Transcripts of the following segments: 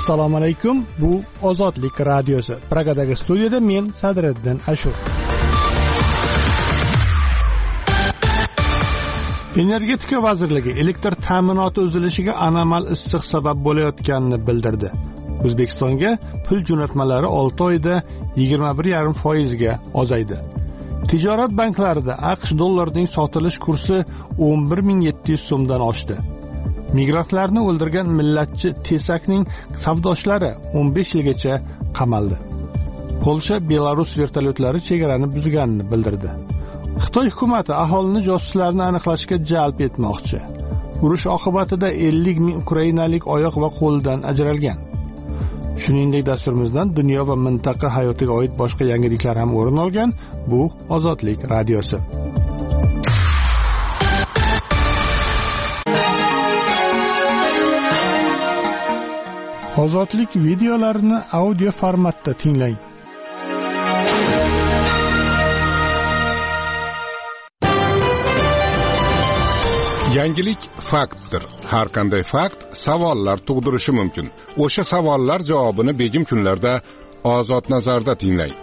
Assalomu alaykum. Bu Ozodlik radiosi. Pragadagi studiyada men Sadriddin Ashur. Energetika vazirligi elektr ta'minoti uzilishiga anomal issiq sabab bo'layotganini bildirdi. O'zbekistonga pul jo'natmalari 6 oyda 21,5% ga ozaydi. Tijorat banklarida AQSh dollarining sotilish kursi 11,700 so'mdan oshdi. Migrantlarni o'ldirgan millatchi Tesakning savdoshlari 15 yilgacha qamaldi. Polsha Belarus vertolyotlari chegarani buzganini bildirdi. Xitoy hukumati aholini josuslarni aniqlashga jalb etmoqchi. Urush oqibatida 50 ming ukrainalik oyoq va qo'ldan ajralgan. Shuningdek, dasturimizdan dunyo va mintaqa hayotiga oid boshqa yangiliklar ham o'rin olgan. Bu Ozodlik radiosi. Ozodlik videolarini audio formatda tinglang. Yangilik faktdir. Har qanday fakt savollar tug'dirishi mumkin. O'sha savollar javobini begim kunlarda Ozod nazarda tinglang.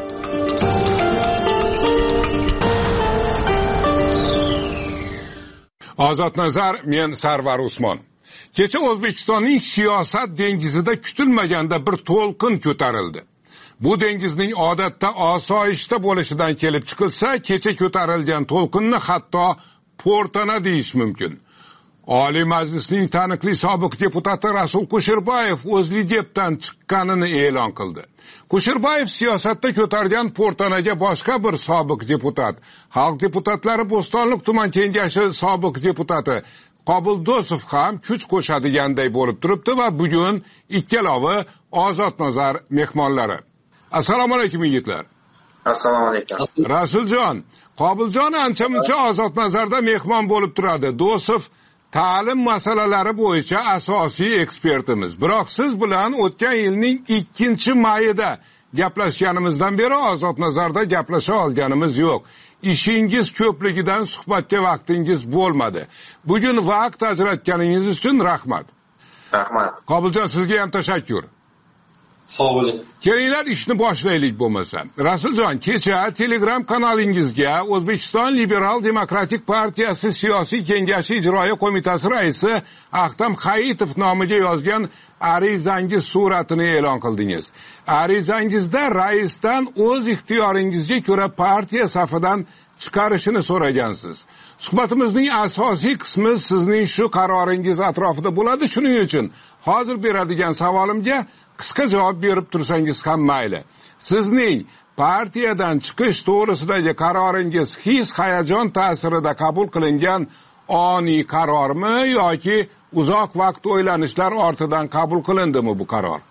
Ozod nazar, men Sarvar Usmon. Kecha O'zbekistonning siyosat dengizida kutilmaganda bir to'lqin ko'tarildi. Bu dengizning odatda osoyishta bo'lishidan kelib chiqilsa, kecha ko'tarilgan to'lqinni hatto Portana deyish mumkin. Oliy Majlisning taniqli sobiq deputati Rasul Kusherbayev O'zlidepdan chiqqanini e'lon qildi. Kusherbayev siyosatda ko'targan Portanaga boshqa bir sobiq deputat, Xalq deputatlari Bo'stonliq tuman kengashi sobiq deputati Qobuldosov ham kuch qo'shadiganday bo'lib turibdi va bugun ikkalovi Ozod nazar mehmonlari. Assalomu alaykum yigitlar. Assalomu alaykum. Rasuljon, Qobiljon ancha-muncha Ozod nazarda mehmon bo'lib turadi. Dosov ta'lim masalalari bo'yicha asosiy ekspertimiz. Biroq siz bilan o'tgan yilning 2-mayida gaplashganimizdan beri Ozod nazarda gaplasha olganimiz yo'q. Ishingiz ko'pligidan suhbatga vaqtingiz bo'lmadi. Bugun vaqt ajratganingiz uchun rahmat. Rahmat. Qobiljon, sizga ham tashakkur. Sog' bo'ling. Kelinglar ishni boshlaylik bo'lmasa. Rasuljon, kecha Telegram kanalingizga O'zbekiston Liberal Demokratik partiyasi siyosiy kengashi ijroiya qo'mitasi raisi Ahtam Hayitov nomiga yozgan arizangiz suratini e'lon qildingiz. Arizangizda raisdan o'z ixtiyoringizga ko'ra partiya safidan chiqarishini so'ragansiz. Suhbatimizning asosiy qismi sizning shu qaroringiz atrofida bo'ladi. Shuning uchun hozir beradigan savolimga qisqa javob berib tursangiz ham mayli. Sizning partiyadan chiqish to'g'risidagi qaroringiz his-hayajon ta'sirida qabul qilingan oniy qarormi yoki uzoq vaqt o'ylanishlar ortidan qabul qilindimi bu qaror?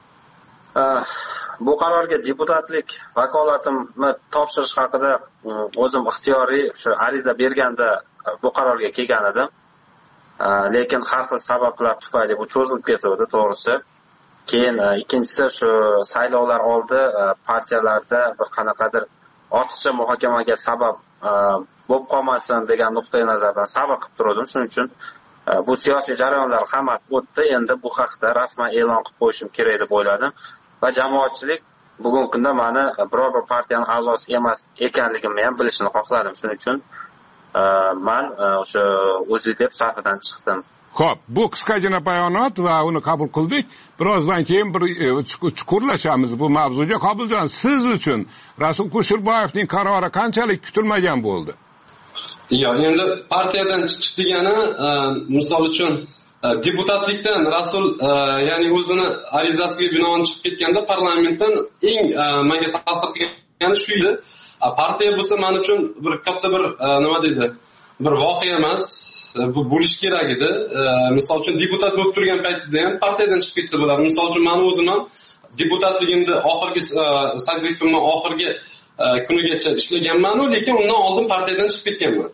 Bu qarorga deputatlik vakolatimni topshirish haqida o'zim ixtiyoriy shu ariza berganda bu qarorga kelgan edim. Lekin har xil sabablar tufayli bu cho'zilib ketdi, to'g'risi. Keyin ikkinchisi shu saylovlar oldi partiyalarda bir qanaqadir ortiqcha muhokamaga sabab bo'lib qolmasin degan nuqtai nazardan sabr qilib turdim. Shuning uchun bu siyosiy jarayonlar hammasi o'tdi. Endi bu haqda rasman e'lon qilib qo'yishim kerak deb o'yladim va jamoatchilik bugungi kunda meni biror bir partiyaning a'zosi emas ekanligimni ham bilishini xohladim. Shuning uchun men o'sha O'zlidep safidan chiqdim. Xo'p, bu qisqagina bayonot va uni qabul qildik. Birozdan keyin bir chuqurlashamiz bu mavzuga. Qobiljon, siz uchun Rasul Kusherbayevning qarori qanchalik kutilmagan bo'ldi? Endi partiyadan chiqish degani, misol uchun deputatlikdan Rasul ya'ni o'zini arizasiga binoan chiqib ketganda parlamentdan eng menga ta'sir qilgani shu edi. Partiya bo'lsa men uchun bir katta bir nima deydi, bir voqea emas. Bu bo'lish kerak edi. Misol uchun deputat bo'lib turgan paytda ham partiyadan chiqib ketsa bo'ladi. Misol uchun men o'zim ham deputatligimda oxirgi sakzitimning oxirgi kunigacha ishlaganman, lekin undan oldin partiyadan chiqib ketganman.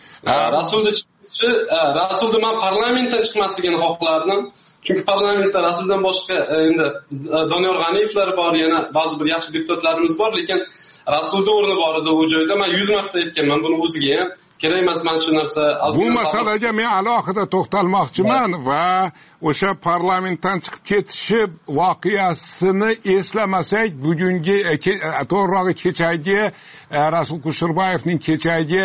Rasulda men parlamentdan chiqmasligini xohlardim. Chunki parlamentda Rasuldan boshqa endi Doniyor G'aniyevlar bor, yana ba'zi bir yaxshi deputatlarimiz bor, lekin Rasulda o'rni bor edi u joyda. Men 100 marta aytganman buni o'ziga ham. kerak emas mana shu narsa. Bu masalaga men alohida to'xtalmoqchiman va o'sha parlamentdan chiqib ketishi voqeasini eslamasak, bugungi to'g'rirog'i kechagi Rasul Kusherbayevning kechagi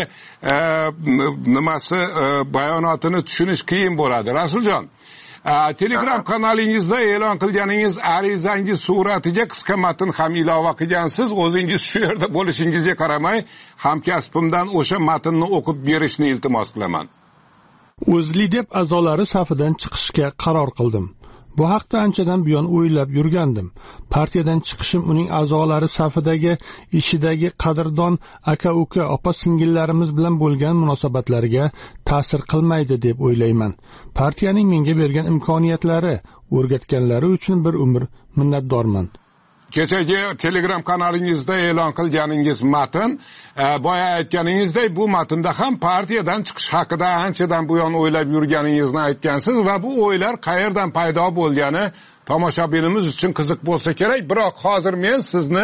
nimasi bayonotini tushunish qiyin bo'ladi. Rasuljon, Telegram kanalingizda e'lon qilganingiz arizangiz suratiga qisqa matn ham ilova qilgansiz. O'zingiz shu yerda bo'lishingizga qaramay, hamkasbimdan o'sha matnni o'qib berishni iltimos qilaman. O'zLidep a'zolari safidan chiqishga qaror qildim. Bu haqda anchadan buyon o'ylab yurgandim. Partiyadan chiqishim uning a'zolari safidagi ishidagi qadrdon aka-uka, opa-singillarimiz bilan bo'lgan munosabatlariga ta'sir qilmaydi deb o'ylayman. Partiyaning menga bergan imkoniyatlari, o'rgatganlari uchun bir umr minnatdorman. Kechagi Telegram kanalingizda e'lon qilganingiz matn, boya aytganingizdek, bu matnda ham partiyadan chiqish haqida anchadan buyon o'ylab yurganingizni aytgansiz va bu o'ylar qayerdan paydo bo'lgani tomoshabinimiz uchun qiziq bo'lsa kerak. Biroq hozir men sizni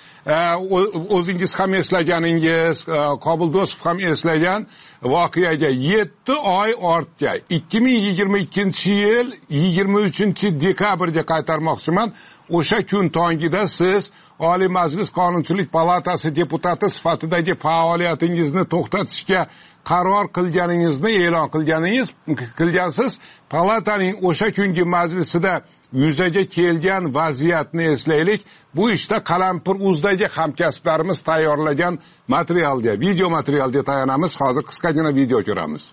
o'zingiz ham eslaganingiz, Qobul Do'stov ham eslagan voqeaga 7 oy ortga 2022-yil 23-dekabrga qaytarmoqchiman. O'sha kun tongida siz Oliy Majlis Qonunchilik palatasi deputati sifatidagi faoliyatingizni to'xtatishga qaror qilganingizni e'lon qilgansiz. Palataning o'sha kungi majlisida yuzaga kelgan vaziyatni eslaylik. Bu ishda Qalampir.uz'dagi hamkasblarimiz tayyorlagan materialga, video materialga tayanamiz. Hozir qisqagina video ko'ramiz.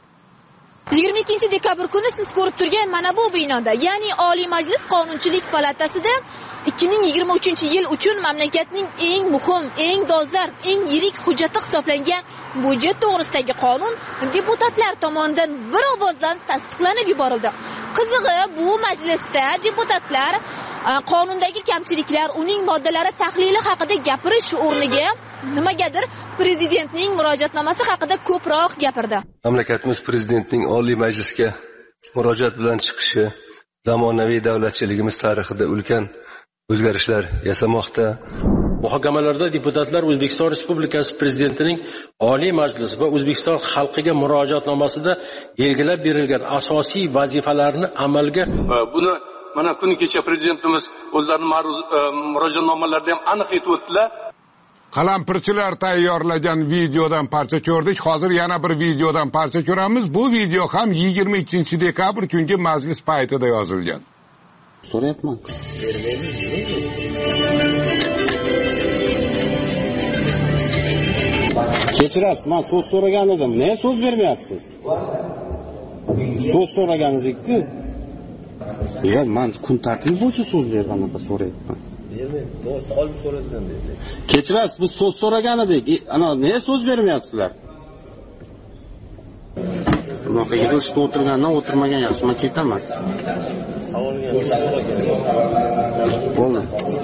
22 dekabr kuni siz ko'rib turgan mana bu binoda, ya'ni Oliy Majlis Qonunchilik palatasida 2023-yil uchun mamlakatning eng muhim, eng dolzarb, eng yirik hujjati hisoblangan budjet to'g'risidagi qonun deputatlar tomonidan bir ovozdan tasdiqlanib yuborildi. Qizig'i, bu majlisda deputatlar qonundagi kamchiliklar, uning moddalari tahlili haqida gapirish o'rniga nimagadir prezidentning murojaatnomasi haqida ko'proq gapirdi. Mamlakatimiz prezidentning Oliy Majlisga murojaat bilan chiqishi zamonaviy davlatchiligimiz tarixida ulkan o'zgarishlar yasamoqda. Muhokamalarda deputatlar O'zbekiston Respublikasi prezidentining Oliy Majlis va O'zbekiston xalqiga murojaatnomasida belgilab berilgan asosiy vazifalarni amalga buni mana kuni kecha prezidentimiz o'zlarining murojaatnomalarida ham aniq aytib o'tdilar. Qalampirchilar tayyorlagan videodan parcha ko'rdik. Hozir yana bir videodan parcha ko'ramiz. Bu video ham 22-dekabr kungi majlis paytida yozilgan. So'rayapman. Kechirasiz, men so'z so'ragan edim. Ne so'z bermayapsiz? So'z so'ragan edik-ku. Ya, men kun tartibi bo'yicha so'z berganimda so'rayapman. Kechirasiz, biz so'z so'ragan edik. Ana, ne so'z bermayapsizlar? Bunaqa yig'ilishda o'tirgandan o'tirmagan yaxshi, men ketaman. Bo'ldi.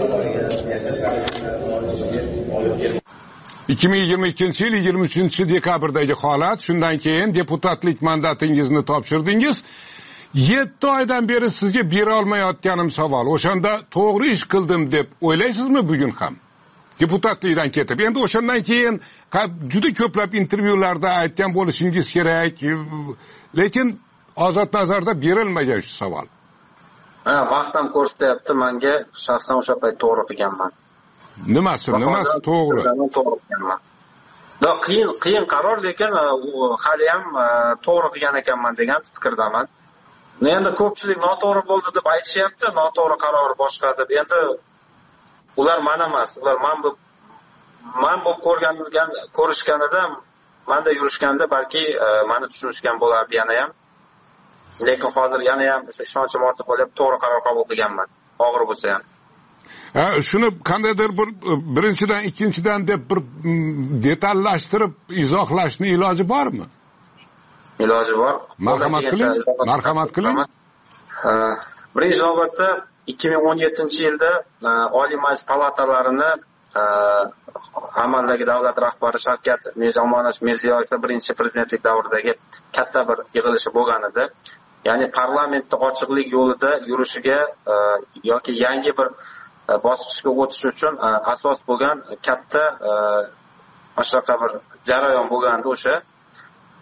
2022-yil 23-dekabrdagi holat, shundan keyin deputatlik mandatingizni topshirdingiz. 7 oydan beri sizga bera olmayotganim savol. O'shanda to'g'ri ish qildim deb o'ylaysizmi bugun ham? Deputatlikdan ketib. Endi o'shandan keyin juda ko'plab intervyularda aytgan bo'lishingiz kerak, lekin ozod nazarda berilmagan shu savol. Vaqt ham ko'rsatyapti, menga shaxsan o'sha payt to'g'ri qilganman. Nimasi to'g'ri? To'g'ri qilganman. Qiyin qaror, lekin hali ham to'g'ri qilgan ekanman degan fikrdaman. Endi ko'pchilik noto'g'ri bo'ldi deb aytishyapti, noto'g'ri qaror boshqa deb. Endi ular men emas, ular men bo'lib ko'rishganida, menda yurishganda balki meni tushunishgan bo'lardi yana ham. Lekin hozir yana ham ishonchim ortib qolyapti, to'g'ri qaror qabul qilganman, og'ir bo'lsa ham. Shuni qandaydir bir birinchidan, ikkinchidan deb bir detallashtirib izohlashning iloji bormi? Iloji bor. Marhamat qiling. Birinchi navbatda 2017-yilda Oliy Majlis palatalarini amaldagi davlat rahbari Shavkat Mirziyoyevning birinchi prezidentlik davridagi katta bir yig'ilishi bo'lgan edi. Ya'ni parlamentda ochiqlik yo'lida yurishiga yoki yangi bir bosqichga o'tish uchun asos bo'lgan katta mashaqqa bir jarayon bo'lgandi o'sha.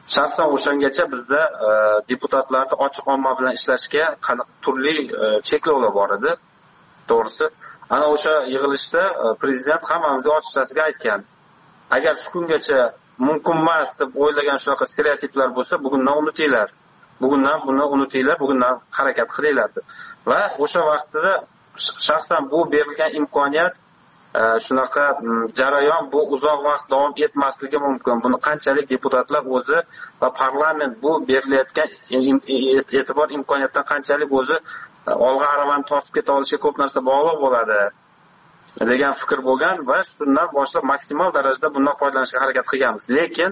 shaxsan o'shangacha bizda deputatlarni ochiq omma bilan ishlashga turli cheklovlar bor edi. To'g'risi, ana o'sha yig'ilishda prezident hammamizga ochiqchasiga aytgan. Agar shu kungacha mumkin emas deb o'ylagan shunaqa stereotiplar bo'lsa, bugundan unutinglar. Bugundan buni unutinglar, bugundan harakat qilinglar. Va o'sha vaqtida shaxsan bu berilgan imkoniyat shunaqa jarayon bu uzoq vaqt davom etmasligi mumkin. Buni qanchalik deputatlar o'zi va parlament bu berilayotgan e'tibor imkoniyatdan qanchalik o'zi olg'a aravani tortib keta olishiga ko'p narsa bog'liq bo'ladi degan fikr bo'lgan va shundan boshlab maksimal darajada bundan foydalanishga harakat qilganmiz. Lekin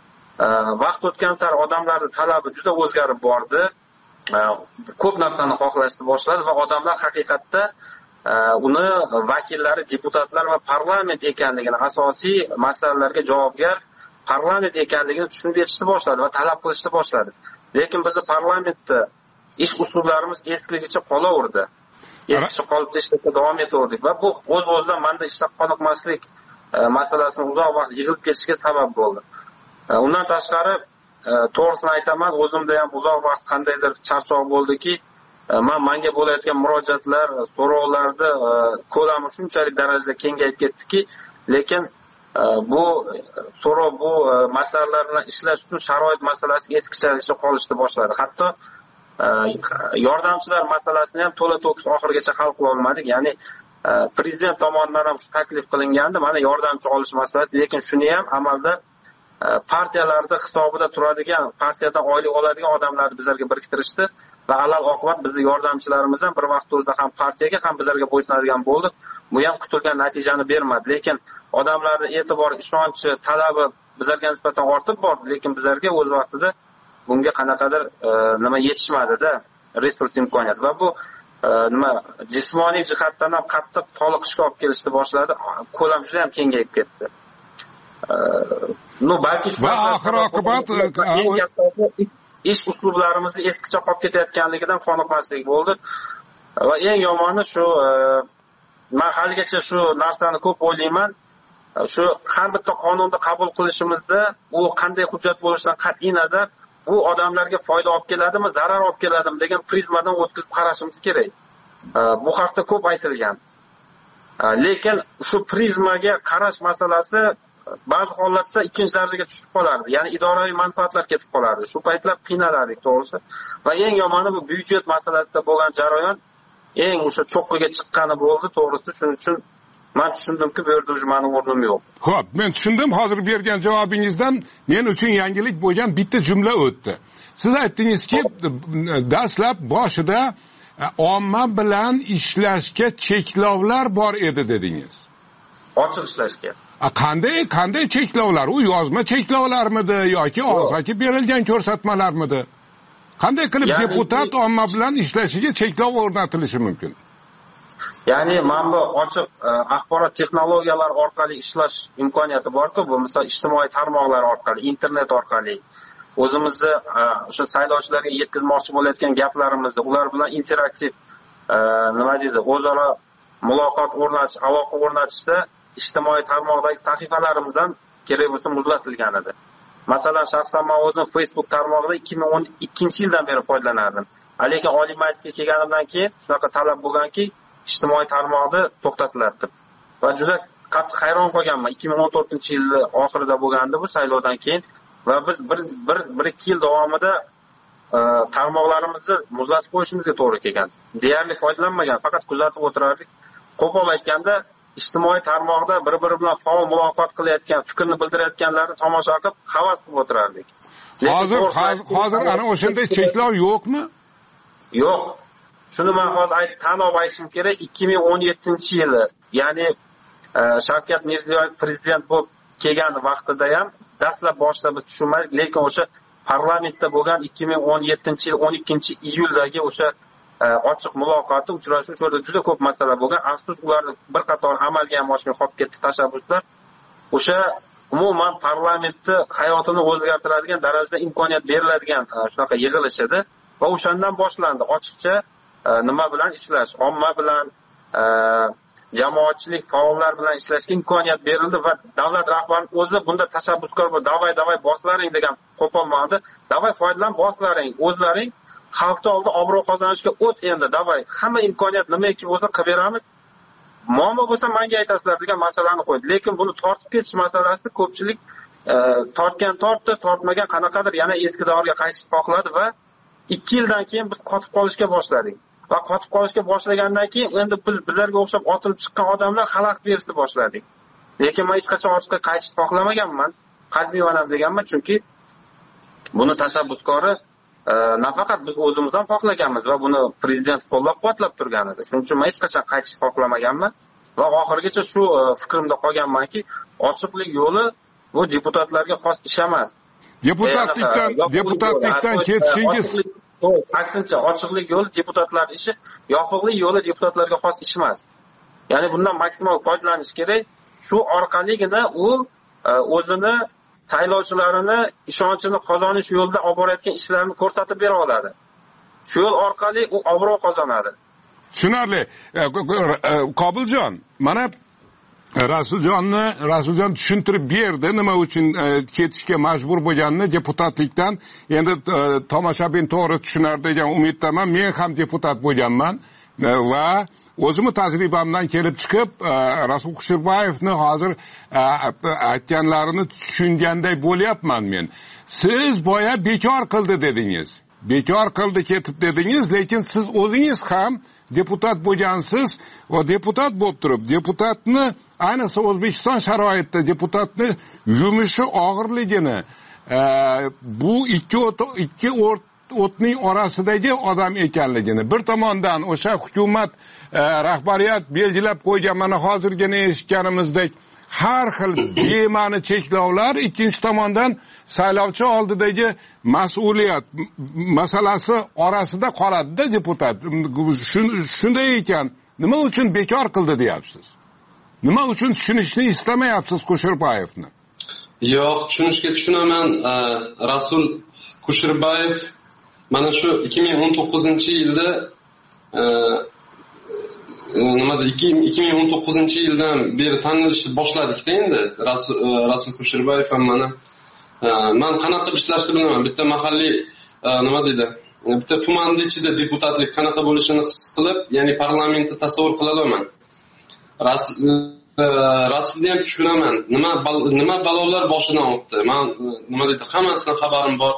vaqt o'tgan sari odamlarning talabi juda o'zgarib bordi. Ko'p narsani xohlashni boshladi va odamlar haqiqatda uni vakillari, deputatlar va parlament ekanligini, asosiy masalalarga javobgar parlament ekanligini tushunib yetishni boshladi va talab qilishni boshladi. Lekin bizni parlamentda ish usullarimiz eskigicha qolaverdi. Eskicha qolib ishlashda davom etaverdik va bu o'z-o'zidan menda ishlab qoniqmaslik masalasini uzoq vaqt yig'ilib ketishiga sabab bo'ldi. Undan tashqari to'g'risini aytaman, o'zimda ham uzoq vaqt qandaydir charchoq bo'ldiki, menga bo'layotgan murojaatlar, so'rovlarni ko'lami shunchalik darajada kengayib ketdiki, lekin bu so'rov, bu masalalar bilan ishlash uchun sharoit masalasi eskicha qolishni boshladi. Hatto yordamchilar masalasini ham to'la to'kis oxirigacha hal qila olmadik. Ya'ni prezident tomonidan ham shu taklif qilingandi, mana yordamchi olish masalasi, lekin shuni ham amalda partiyalarda hisobida turadigan, partiyadan oylik oladigan odamlarni bizlarga biriktirishdi va alal oqibat bizni yordamchilarimiz ham bir vaqt o'zida ham partiyaga ham bizlarga bo'ysunadigan bo'ldi. Bu ham kutilgan natijani bermadi. Lekin odamlarning e'tibori, ishonchi, talabi bizlarga nisbatan ortib bordi, lekin bizlarga o'z vaqtida bunga qanaqadir nima yetishmadi-da, resurs imkoniyat va bu nima jismoniy jihatdan ham qattiq toliqishga olib kelishni boshladi. Ko'lam juda ham kengayib ketdi. Balki shu oxir oqibat ish uslublarimizni eskicha qolib ketayotganligidan qoniqmaslik bo'ldi. Va eng yomoni shu, men haligacha shu narsani ko'p o'ylayman. Shu har bitta qonunni qabul qilishimizda u qanday hujjat bo'lishidan qat'iy nazar bu odamlarga foyda olib keladimi, zarar olib keladimi degan prizmadan o'tkazib qarashimiz kerak. Bu haqda ko'p aytilgan. Lekin shu prizmaga qarash masalasi ba'zi holatda ikkinchi darajaga tushib qolardi. Ya'ni idoraviy manfaatlar ketib qolardi. Shu paytlar qiynalardik, to'g'risi. Va eng yomoni bu byudjet masalasida bo'lgan jarayon eng o'sha cho'qqiga chiqqani bo'ldi, to'g'risi. Shuning uchun men tushundimki, bu yerda o'zi mening o'rnim yo'q. Xo'p, men tushundim. Hozir bergan javobingizdan men uchun yangilik bo'lgan bitta jumla o'tdi. Siz aytdingizki, dastlab boshida omma bilan ishlashga cheklovlar bor edi dedingiz. Ochiq ishlashga. Qanday cheklovlar? U yozma cheklovlarmidi yoki og'zaki berilgan ko'rsatmalarmidi? Qanday qilib deputat omma bilan ishlashiga cheklov o'rnatilishi mumkin? Ya'ni mana bu ochiq axborot texnologiyalari orqali ishlash imkoniyati bor-ku, bu misol ijtimoiy tarmoqlar orqali, internet orqali o'zimizni o'sha saylovchilarga yetkazmoqchi bo'layotgan gaplarimizni ular bilan interaktiv nima deydi, o'zaro muloqot o'rnatish, aloqa o'rnatishda ijtimoiy tarmoqdagi sahifalarimizdan kerak bo'lsa muzlatilgan edi. Masalan, shaxsan men o'zim Facebook tarmog'ida 2012-yildan beri foydalanardim. Lekin Oliy Majlisga kelganimdan keyin shunaqa talab bo'lganki, ijtimoiy tarmoqni to'xtatiladi. Va juda qattiq hayron qolganman. 2014-yil oxirida bo'lgandi bu saylovdan keyin va biz bir ikki yil davomida tarmoqlarimizni muzlatib qo'yishimizga to'g'ri kelgan. Deyarli foydalanmagan, faqat kuzatib o'tirardik. Qo'pol aytganda, ijtimoiy tarmoqda bir-biri bilan faol muloqot qilayotgan, fikrni bildirayotganlarni tomosha qilib, havas qilib o'tirardik. Hozir ana o'shanday cheklov yo'qmi? Yo'q. Shuni men hozir tan olib aytishim kerak, 2017-yili, ya'ni Shavkat Mirziyoyev prezident bo'lib kelgan vaqtida ham dastlab boshida biz tushunmadik, lekin o'sha parlamentda bo'lgan 2017-yil 12-iyuldagi o'sha ochiq muloqoti, uchrashuv, o'sha juda ko'p masala bo'lgan. Afsus, ularni bir qator amalga ham oshmay qolib ketdi tashabbuslar. O'sha umuman parlamentni hayotini o'zgartiradigan darajada imkoniyat beriladigan shunaqa yig'ilish edi va o'shandan boshlandi ochiqcha nima bilan ishlash, omma bilan, jamoatchilik, faollar bilan ishlashga imkoniyat berildi va davlat rahbarining o'zi bunda tashabbuskor bo'lib, davay boshlaring degan qo'polmadi. Davay foydalan boslaring, o'zlaring xalqni oldida obro' qozonishga o't endi. Davay hamma imkoniyat nimaki bo'lsa qilib beramiz. Muammo bo'lsa menga aytasizlar degan masalani qo'ydi. Lekin buni tortib ketish masalasi ko'pchilik tortgan tortdi, tortmagan qanaqadir yana eski davrga qaytishni xohladi va 2 yildan keyin biz qotib qolishga boshladik. Va qotib qolishga boshlagandan keyin endi bizlarga o'xshab otilib chiqqan odamlar xalaqit berishni boshladik. Lekin men hech qachon ortga qaytishni xohlamaganman. Qalbiyman deganman, chunki buni tashabbuskori nafaqat biz o'zimiz ham xohlaganmiz va buni prezident qo'llab-quvvatlab turgan edi. Shuning uchun men hech qachon qaytishni xohlamaganman va oxirgacha shu fikrimda qolganmanki, ochiqlik yo'li bu deputatlarga xos ish emas. Deputatlikdan ketishingiz aksincha ochiqlik yo'li deputatlar ishi, yopiqlik yo'li deputatlarga xos ish emas. Ya'ni bundan maksimal foydalanish kerak. Shu orqaligina u o'zini saylovchilarini ishonchini qozonish yo'lida olib borayotgan ishlarini ko'rsatib bera oladi. Shu yo'l orqali u obro' qozonadi. Tushunarli. Qobiljon, mana Rasuljon tushuntirib berdi nima uchun ketishga majbur bo'lganini deputatlikdan. Endi tomoshabin to'g'ri tushunar degan umiddaman. Men ham deputat bo'lganman va o'zimni tajribamdan kelib chiqib Rasul Kusherbayevni hozir aytganlarini tushunganday bo'lyapman men. Siz boya bekor qildi dedingiz. Bekor qildi ketib dedingiz, lekin siz o'zingiz ham deputat bo'lgansiz va deputat bo'lib turib, deputatni ayniqsa O'zbekiston sharoitida deputatni yumushi og'irligini, bu ikki o'tning orasidagi odam ekanligini, bir tomondan o'sha hukumat rahbariyat belgilab qo'ygan mana hozirgina eshitganimizdek har xil bema'ni cheklovlar, ikkinchi tomondan saylovchi oldidagi mas'uliyat masalasi orasida qoladi-da deputat. Shunday ekan, nima uchun bekor qildi deyapsiz? Nima uchun tushunishni istamayapsiz Kusherbayevni? Yo'q, tushunishga tushunaman. Rasul Kusherbayev mana shu 2019-yilda 2019-yildan beri tanilishni boshladik-da endi. Rasul Kusherbayev ham mana men qanaqa ishlashni bilaman. Bitta mahalliy nima deydi? Bitta tumanning ichida deputatlik qanaqa bo'lishini his qilib, ya'ni parlamentda tasavvur qila olaman. Rasulni ham tushunaman. Nima balolar boshidan o'tdi. Men nima deydi? Hammasidan xabarim bor.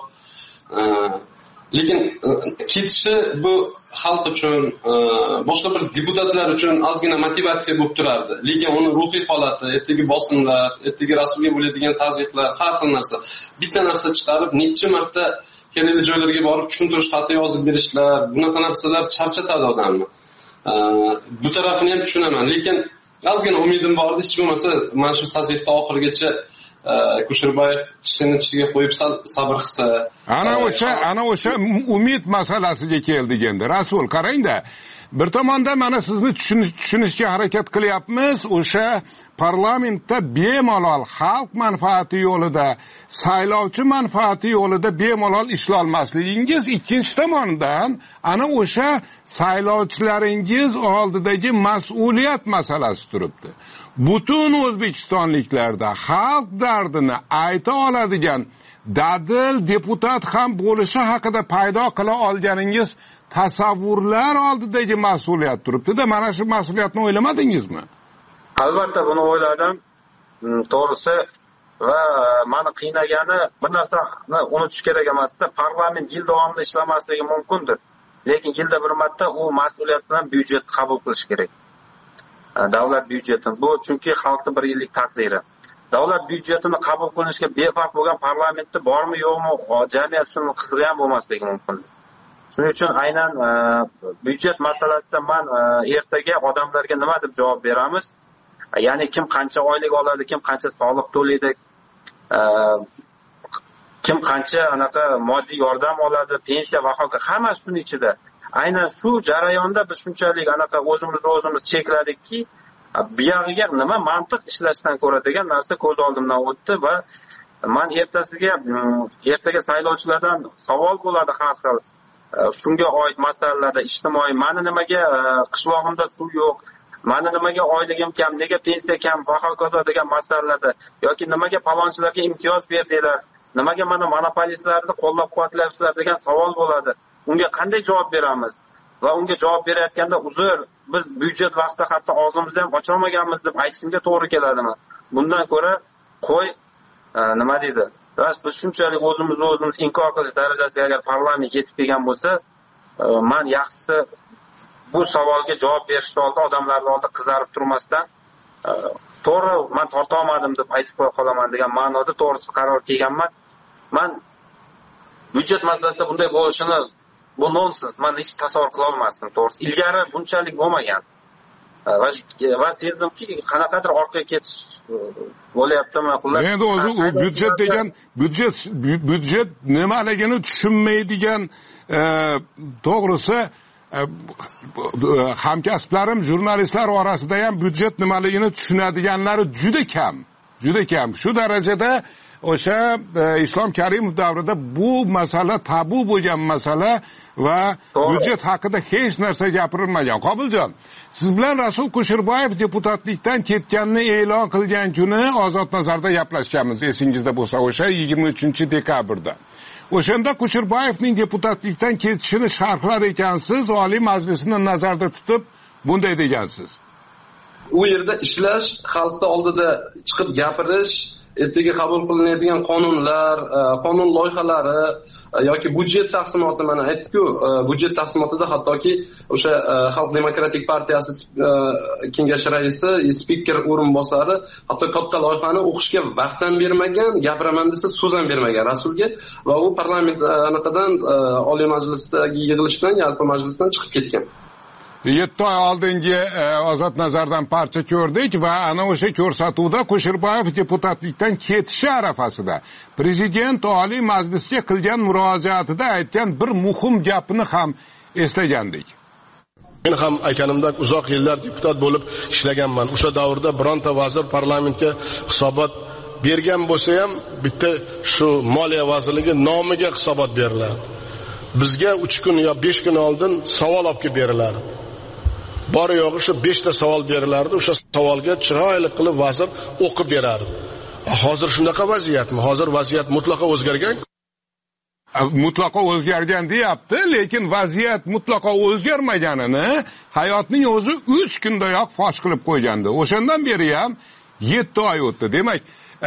Lekin ketishi bu xalq uchun, boshqa bir deputatlar uchun ozgina motivatsiya bo'lib turardi. Lekin uni ruhiy holati, ertaga bosimlar, ertaga Rasulga bo'ladigan tazyiqlar, har xil narsa. Bitta narsa chiqarib, necha marta kerakli joylarga borib tushuntirish xati yozib berishlar, bunaqa narsalar charchatadi odamni. Bu tarafini ham tushunaman, lekin ozgina umidim bor edi, hech bo'lmasa mana shu saziqda oxirigacha Kusherbayev tishini tishiga qo'yib sabr qilsa. Ana o'sha umid masalasiga keldik endi. Rasul, qarang-da. Bir tomonda mana sizni tushunishga harakat qilyapmiz. O'sha parlamentda bemalol xalq manfaati yo'lida, saylovchi manfaati yo'lida bemalol ishlolmasligingiz, ikkinchi tomondan ana o'sha saylovchilaringiz oldidagi mas'uliyat masalasi turibdi. Butun O'zbekistonliklarda xalq dardini ayta oladigan dadil deputat ham bo'lishi haqida paydo qila olganingiz tasavvurlar oldidagi mas'uliyat turibdi-da. Mana shu mas'uliyatni o'ylamadingizmi? Albatta buni o'yladim. To'g'risi va meni qiynagani bir narsani unutish kerak emasda, parlament yil davomida ishlamasligi mumkindir. Lekin yilda bir marta u mas'uliyat bilan byudjet qabul qilish kerak. Davlat byudjetini. Bu chunki xalqning bir yillik taqdiri. Davlat byudjetini qabul qilinishga befarq bo'lgan parlamentda bormi yo'qmi, jamiyat shuni qizig'i ham bo'lmasligi mumkin. Shuning uchun aynan byudjet masalasida men ertaga odamlarga nima deb javob beramiz? Ya'ni kim qancha oylik oladi, kim qancha soliq to'laydi, kim qancha anaqa moddiy yordam oladi, pensiya va hokazo, hamma shuning ichida. Aynan shu jarayonda biz shunchalik anaqa o'zimiz chekladikki, bu yog'iga nima mantiq ishlashdan ko'ra degan narsa ko'z oldimdan o'tdi va men ertaga saylovchilardan savol bo'ladi har xil. Shunga oid masalalarda ijtimoiy, meni nimaga qishlog'imda suv yo'q, meni nimaga oyligim kam, nega pensiya kam va hokazo degan masalalarda yoki nimaga palonchilarga imtiyoz berdinglar nimaga mana monopolistlarni qo'llab-quvvatlayapsizlar degan savol bo'ladi. Unga qanday javob beramiz? Va unga javob berayotganda uzr, biz byudjet vaqtida hatto og'zimizni ham ocholmaganmiz deb aytishimga to'g'ri keladimi? Bundan ko'ra qo'y nima deydi? Biz shunchalik o'zimiz inkor qilish darajasiga agar parlament yetib kelgan bo'lsa, men yaxshisi bu savolga javob berishni oldin odamlarning oldida qizarib turmasdan to'g'ri men torta olmadim deb aytib qo'ya qolaman degan ma'noda to'g'risi qaror kelganman. Men byudjet masalasida bunday bo'lishini bu nonsens. Men hech tasavvur qila olmasdim to'g'risi. Ilgari bunchalik bo'lmagan. Va sezdimki qanaqadir orqaga ketish bo'lyaptimi? Endi o'zi u byudjet degan byudjet nimaligini tushunmaydigan to'g'risi hamkasblarim jurnalistlar orasida ham byudjet nimaligini tushunadiganlari juda kam. Shu darajada o'sha Islom Karimov davrida bu masala tabu bo'lgan masala va byudjet haqida hech narsa gapirilmagan. Qobiljon, siz bilan Rasul Kusherboyev deputatlikdan ketganini e'lon qilgan kuni Ozod Nazarda gaplashganmiz, esingizda bo'lsa, o'sha 23-dekabrda. O'shanda Kusherboyevning deputatlikdan ketishini sharhlar ekansiz, Oliy Majlisni nazarda tutib bunday degansiz. U yerda ishlash, xalqning oldida chiqib gapirish, ertaga qabul qilinadigan qonunlar, qonun loyihalari yoki byudjet taqsimoti, mana aytdik-ku, byudjet taqsimotida hattoki o'sha Xalq demokratik partiyasi kengashi raisi, spiker o'rinbosari hatto katta loyihani o'qishga vaqtdan bermagan, gapiraman desa so'z ham bermagan Rasulga va u parlament anaqadan Oliy Majlisdagi yig'ilishdan, yalpi majlisdan chiqib ketgan. 7 oy oldingi Ozod Nazardan parcha ko'rdik va ana o'sha ko'rsatuvda Kusherboyev deputatlikdan ketishi arafasida prezident Oliy Majlisga qilgan murojaatida aytgan bir muhim gapni ham eslagandik. Men ham aytganimdek uzoq yillar deputat bo'lib ishlaganman. O'sha davrda bironta vazir parlamentga hisobot bergan bo'lsa ham bitta shu Moliya vazirligi nomiga hisobot beriladi. Bizga 3 kun yo 5 kun oldin savol olib kelib beriladi. Bor yo'g'i shu 5 ta savol berilardi. O'sha savolga chiroyli qilib vazir o'qib berardi. Hozir shunaqa vaziyatmi? Hozir vaziyat mutlaqo o'zgargan. Mutlaqo o'zgargan deyapti, lekin vaziyat mutlaqo o'zgarmaganini hayotning o'zi 3 kundayoq fosh qilib qo'ygandi. O'shandan beri ham 7 oy o'tdi. Demak,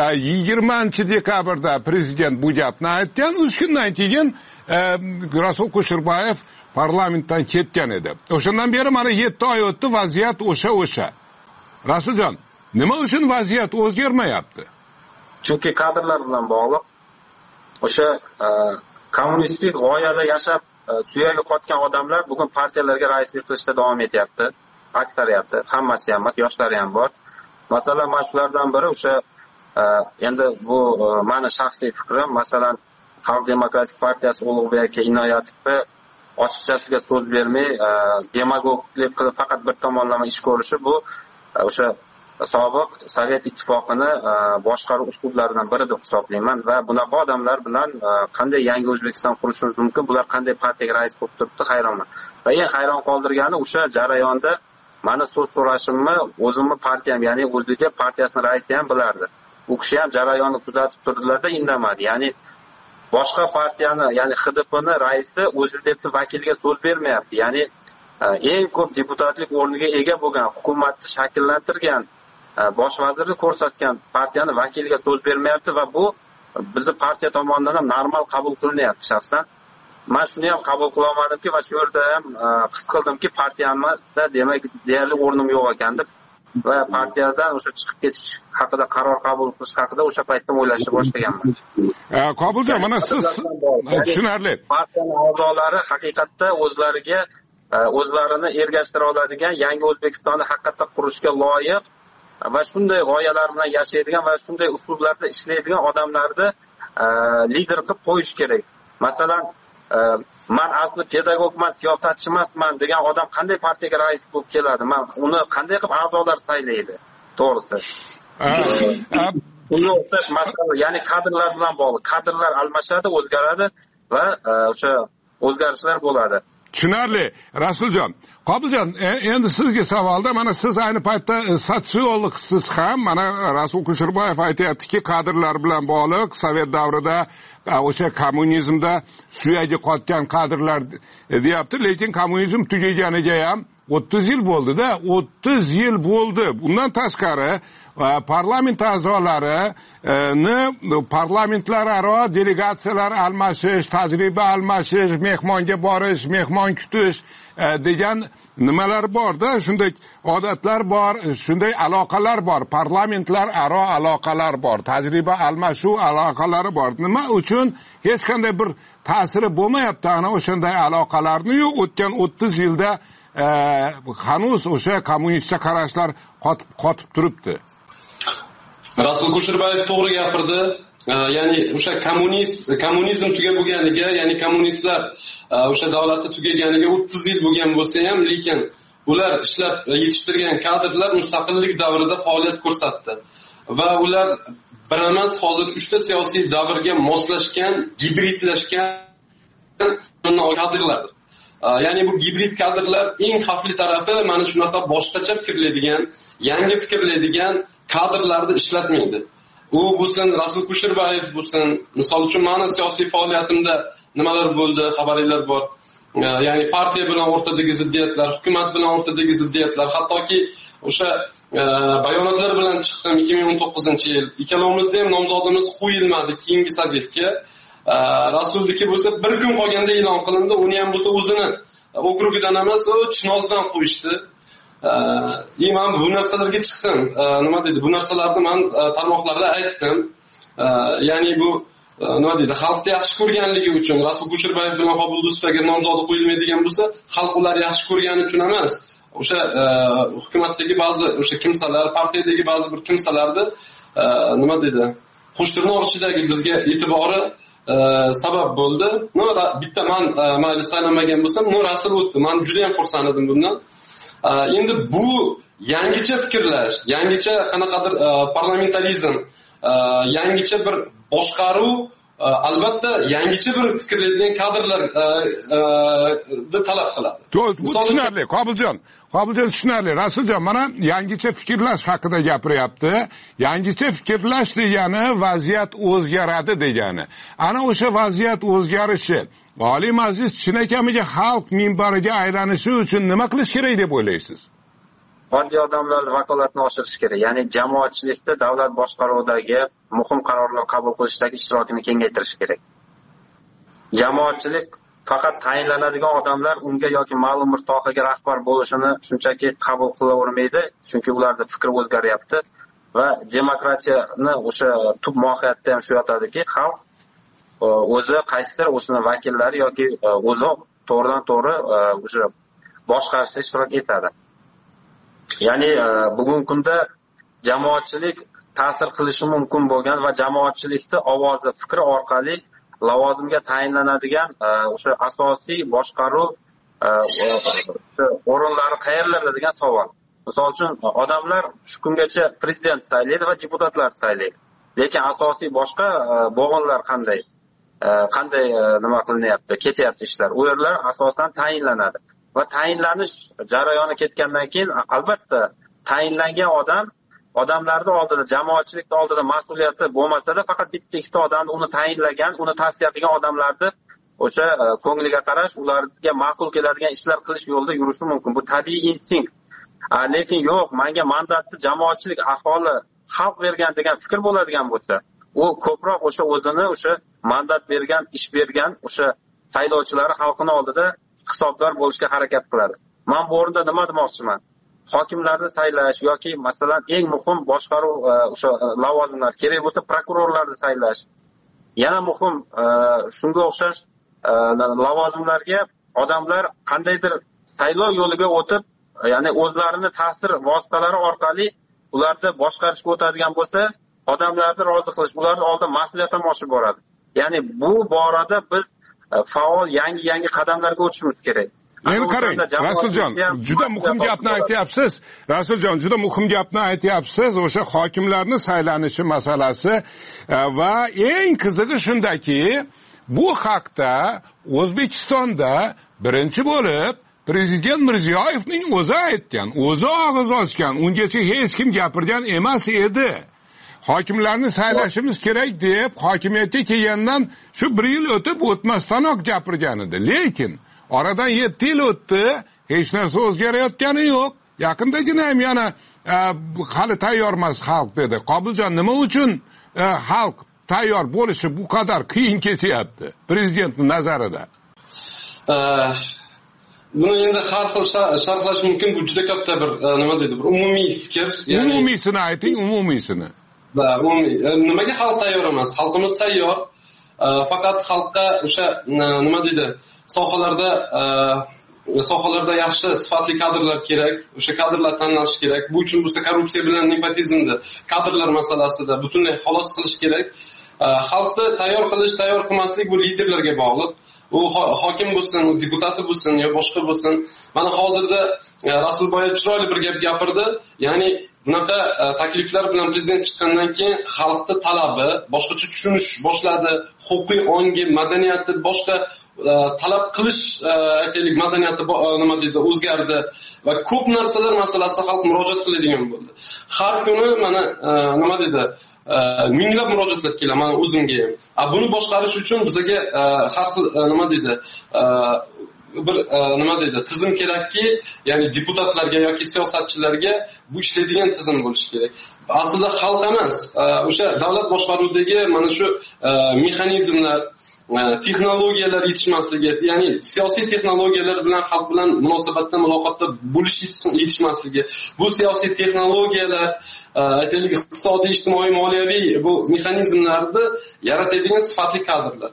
20-dekabrda prezident bu gapni aytgan, 3 kundan keyin Rasul Kusherboyev parlamentdan ketgan edi. O'shandan beri mana 7 oy o'tdi, vaziyat o'sha. Rasuljon, nima uchun vaziyat o'zgarmayapti? Chunki kadrlar bilan bog'liq. O'sha kommunistik g'oyada yashab suyagi qotgan odamlar bugun partiyalarga raislik qilishda davom etyapti. Aksariyati, hammasi ham emas, yoshlari ham bor. Masalan, mana shulardan biri o'sha endi bu meni shaxsiy fikrim, masalan, Xalq demokratik partiyasi Ulug'bek Inoyatovni ochiqchasiga so'z bermay, demagoglik qilib faqat bir tomonlama ish ko'rishi, bu o'sha sobiq Sovet ittifoqini boshqaruv uslublaridan biri deb hisoblayman va bunaqa odamlar bilan qanday yangi O'zbekiston qurishimiz mumkin, bular qanday partiyaga rais bo'lib turibdi, hayronman. Va eng hayron qoldirgani o'sha jarayonda meni so'z so'rashimni o'zimni partiyam, ya'ni O'zbek partiyasining raisi ham bilardi. U kishi ham jarayonni kuzatib turdilarda, indamadi. Ya'ni boshqa partiyani, ya'ni HDPni raisi O'zbek vakiliga so'z bermayapti. Ya'ni eng ko'p deputatlik o'rniga ega bo'lgan, hukumatni shakllantirgan, bosh vazirni ko'rsatgan partiyani vakiliga so'z bermayapti va bu bizni partiya tomonidan ham normal qabul qilinmayapti shaxsan. Men shuni ham qabul qila olmadimki va shu yerda ham his qildimki partiyamda demak deyarli o'rnim yo'q ekan deb va partiyadan o'sha chiqib ketish haqida qaror qabul qilish haqida o'sha paytda o'ylashni boshlaganman. Qobiljon, mana siz tushunarli. Partiyaning a'zolari haqiqatda o'zlarini ergashtira oladigan yangi O'zbekistonni haqiqatda qurishga loyiq va shunday g'oyalar bilan yashaydigan va shunday uslublarda ishlaydigan odamlarni lider qilib qo'yish kerak. Masalan, men asli pedagogman, siyosatchi emasman degan odam qanday partiyaga rais bo'lib keladi? Men uni qanday qilib a'zolar saylaydi? To'g'risi. Uni o'xshash masala, ya'ni kadrlar bilan bog'liq. Kadrlar almashadi, o'zgaradi va o'sha o'zgarishlar bo'ladi. tushunarli. Rasuljon, Qobiljon, endi sizga savolda, mana siz ayni paytda sotsiologsiz ham, mana Rasul Kusherbayev aytayaptiki, kadrlar bilan bog'liq, Sovet davrida o'sha kommunizmda suyagi qotgan kadrlar deyapti, lekin kommunizm tugaganiga ham 30 yil bo'ldi-da, 30 yil bo'ldi. Bundan tashqari parlament a'zolarini parlamentlararo delegatsiyalar almashish, tajriba almashish, mehmonga borish, mehmon kutish degan nimalar bor-da, shunday odatlar bor, shunday aloqalar bor, parlamentlararo aloqalar bor, tajriba almashuv aloqalari bor. Nima uchun hech qanday bir ta'siri bo'lmayapti ana o'shanday aloqalarni? O'tgan 30 yilda hanuz o'sha kommunistcha qarashlar qotib turibdi. Rasul Kusherbayev to'g'ri gapirdi. Ya'ni o'sha kommunizm tugab bo'lganiga, ya'ni kommunistlar o'sha davlatda tugaganiga 30 yil bo'lgan bo'lsa ham, lekin ular ishlab yetishtirgan kadrlar mustaqillik davrida faoliyat ko'rsatdi va ular bir emas, hozir 3 ta siyosiy davrga moslashgan, gibridlashgan kadrlar. Ya'ni bu gibrid kadrlar eng xavfli tarafi mana shunaqa boshqacha fikrlaydigan, yangi fikrlaydigan kadrlarni ishlatmaydi. U bo'lsin Rasul Kusherbayev bo'lsin, misol uchun meni siyosiy faoliyatimda nimalar bo'ldi, xabaringlar bor. Ya'ni partiya bilan o'rtadagi ziddiyatlar, hukumat bilan o'rtadagi ziddiyatlar, hattoki o'sha bayonotlar bilan chiqdim 2019-yil. Ikkalovimizda ham nomzodimiz qo'yilmadi keyingi sazifga. Rasulniki bo'lsa bir kun qolganda e'lon qilindi, uni ham bo'lsa o'zini okrugidan emas, Chinozdan qo'yishdi. Men bu narsalarga chiqdim. Nima deydi? Bu narsalarni men tarmoqlarda aytdim. Ya'ni bu nima deydi? Xalqni yaxshi ko'rganligi uchun Rasul Kusherbayev bilan Qobuldustovga nomzodi qo'yilmaydigan bo'lsa, xalq ular yaxshi ko'rgani uchun emas. O'sha hukumatdagi ba'zi o'sha kimsalar, partiyadagi ba'zi bir kimsalarni nima deydi? Qo'shtirnoq ichidagi bizga e'tibori sabab bo'ldi. Bitta men mayli saylanmagan bo'lsam, Rasul o'tdi. Men juda ham xursand edim bundan. Endi bu yangicha fikrlash, yangicha qanaqadir parlamentarizm, yangicha bir boshqaruv, albatta yangicha bir fikrlaydigan kadrlarni talab qiladi. Tushunarli, Qobiljon tushunarli. Rasuljon, mana yangicha fikrlash haqida gapiryapti. Yangicha fikrlash degani vaziyat o'zgaradi degani. Ana o'sha vaziyat o'zgarishi Oliy Majlis chinakamiga xalq minbariga aylanishi uchun nima qilish kerak deb o'ylaysiz? Oddiy odamlar vakolatini oshirish kerak. Ya'ni jamoatchilikda davlat boshqaruvidagi muhim qarorlar qabul qilishdagi ishtirokini kengaytirish kerak. Jamoatchilik faqat tayinlanadigan odamlar unga yoki ma'lum bir sohaga rahbar bo'lishini shunchaki qabul qilavermaydi, chunki ularning fikri o'zgaryapti va demokratiyani o'sha tub mohiyatda ham shu yotadiki, xalq o'zi qaysidir o'sini vakillari yoki o'zi to'g'ridan to'g'ri o'sha boshqarishda ishtirok etadi. Ya'ni bugungi kunda jamoatchilik ta'sir qilishi mumkin bo'lgan va jamoatchilikni ovozi, fikri orqali lavozimga tayinlanadigan o'sha asosiy boshqaruv o'rinlari qayerlarda degan savol. Misol uchun odamlar shu kungacha prezident saylaydi va deputatlar saylaydi. Lekin asosiy boshqa bo'g'inlar qanday nima qilinyapti, ketyapti ishlar. U yerlar asosan tayinlanadi. Va tayinlanish jarayoni ketgandan keyin albatta tayinlangan odamlarning oldida, jamoatchilikning oldida mas'uliyati bo'lmasa-da, faqat bitta-ikkita odamni uni tayinlagan, uni tavsiya qilgan odamlarni o'sha ko'ngliga qarash, ularga ma'qul keladigan ishlar qilish yo'lida yurishi mumkin. Bu tabiiy instinkt. Lekin yo'q, menga mandatni jamoatchilik, aholi, xalq bergan degan fikr bo'ladigan bo'lsa, u ko'proq o'sha o'zini o'sha mandat bergan, ish bergan o'sha saylovchilari xalqning oldida hisobdor bo'lishga harakat qiladi. Men bu o'rinda nima demoqchiman? Hokimlarni saylash yoki masalan eng muhim boshqaruv o'sha lavozimlar kerak bo'lsa prokurorlarni saylash. Yana muhim shunga o'xshash lavozimlarga odamlar qandaydir saylov yo'liga o'tib, ya'ni o'zlarini ta'sir vositalari orqali ularni boshqarishga o'tadigan bo'lsa, odamlarni rozi qilish, ularning oldida mas'uliyat ham oshib boradi. Ya'ni bu borada biz faol yangi qadamlarga o'tishimiz kerak. Endi qarang, Rasuljon, juda muhim gapni aytyapsiz. Rasuljon, juda muhim gapni aytyapsiz. O'sha hokimlarni saylanishi masalasi va eng qizig'i shundaki, bu haqda O'zbekistonda birinchi bo'lib prezident Mirziyoyevning o'zi aytgan, o'zi og'iz ochgan, ungacha hech kim gapirgan emas edi. Hokimlarni saylashimiz kerak deb hokimiyatga kelgandan shu 1 yil o'tib o'tmasdanoq gapirgan edi. Lekin oradan 7 yil o'tdi, hech narsa o'zgarayotgani yo'q. Yaqindagina ham yana hali tayyor emas xalq dedi. Qobiljon, nima uchun xalq tayyor bo'lishi bu qadar qiyin kechyapti prezidentning nazarida? Buni endi har xil sharhlash mumkin. Bu juda katta bir nima deydi, bir umumiy fikr. Umumiysini ayting, umumiysini. Nimaga xalq tayyor emas? Xalqimiz tayyor. Faqat xalqqa o'sha nima deydi, sohalarda yaxshi sifatli kadrlar kerak. O'sha kadrlar tanlash kerak. Bu uchun bo'lsa korrupsiya bilan nepotizmni kadrlar masalasida butunlay xalos qilish kerak. Xalqni tayyor qilish, tayyor qilmaslik bu liderlarga bog'liq. U hokim bo'lsin, deputati bo'lsin yo boshqa bo'lsin. Mana hozirda Rasulboy chiroyli bir gap gapirdi. Ya'ni bunaqa takliflar bilan prezident chiqqandan keyin xalqning talabi boshqacha tushunish boshladi. Huquqiy ongi, madaniyati boshqa talab qilish aytaylik madaniyati nima deydi o'zgardi va ko'p narsalar masalasi xalq murojaat qiladigan bo'ldi. Har kuni mana nima deydi minglab murojaatlar keladi mana o'zimga ham. Buni boshqarish uchun bizga har xil nima deydi bir nima deydi tizim kerakki, ya'ni deputatlarga yoki siyosatchilarga bu ishlaydigan tizim bo'lishi kerak. Aslida xalq emas, o'sha davlat boshqaruvidagi mana shu mexanizmlar, texnologiyalar yetishmasligi, ya'ni siyosiy texnologiyalar bilan xalq bilan munosabatda, muloqotda bo'lish yetishmasligi, bu siyosiy texnologiyalar aytaylik iqtisodiy, ijtimoiy, moliyaviy bu mexanizmlarni yaratadigan sifatli kadrlar.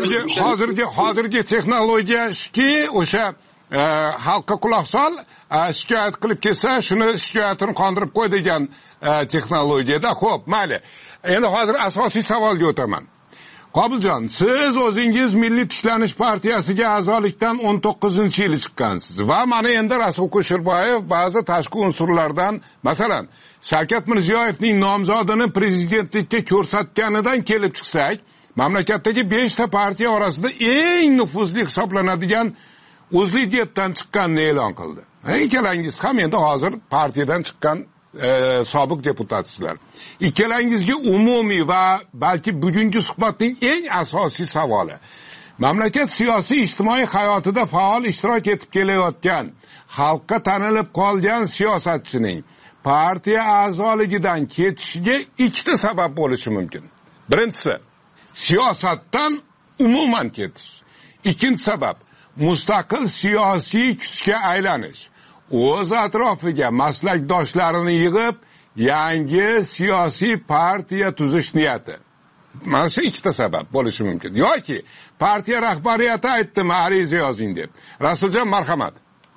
Hozirgi texnologiyaki o'sha xalqqa quloq sol, shikoyat qilib kelsa, shuni shikoyatini qondirib qo'y degan texnologiyada. Xo'p, mayli. Endi hozir asosiy savolga o'taman. Qobiljon, siz o'zingiz Milliy tiklanish partiyasiga a'zolikdan 19-yil chiqqansiz va mana endi Rasul Kusherbayev ba'zi tashqi unsurlardan, masalan, Shavkat Mirziyoyevning nomzodini prezidentlikka ko'rsatganidan kelib chiqsak, mamlakatdagi 5 ta partiya orasida eng nufuzli hisoblanadigan O'zlidiyetdan chiqqanini e'lon qildi. Ikkalangiz ham endi hozir partiyadan chiqqan sobiq deputatsizlar. Ikkalangizga umumiy va balki bugungi suhbatning eng asosiy savoli. Mamlakat siyosiy ijtimoiy hayotida faol ishtirok etib kelayotgan, xalqqa tanilib qolgan siyosatchining partiya a'zoligidan ketishiga 2 ta sabab bo'lishi mumkin. Birinchisi, siyosatdan umuman ketish. Ikkinchi sabab, mustaqil siyosiy kuchga aylanish. O'z atrofiga maslakdoshlarini yig'ib, yangi siyosiy partiya tuzish niyati. Mana shu 2 ta sabab bo'lishi mumkin. Yoki partiya rahbariyati aytdimi, ariza yozing deb. Rasuljon, marhamat.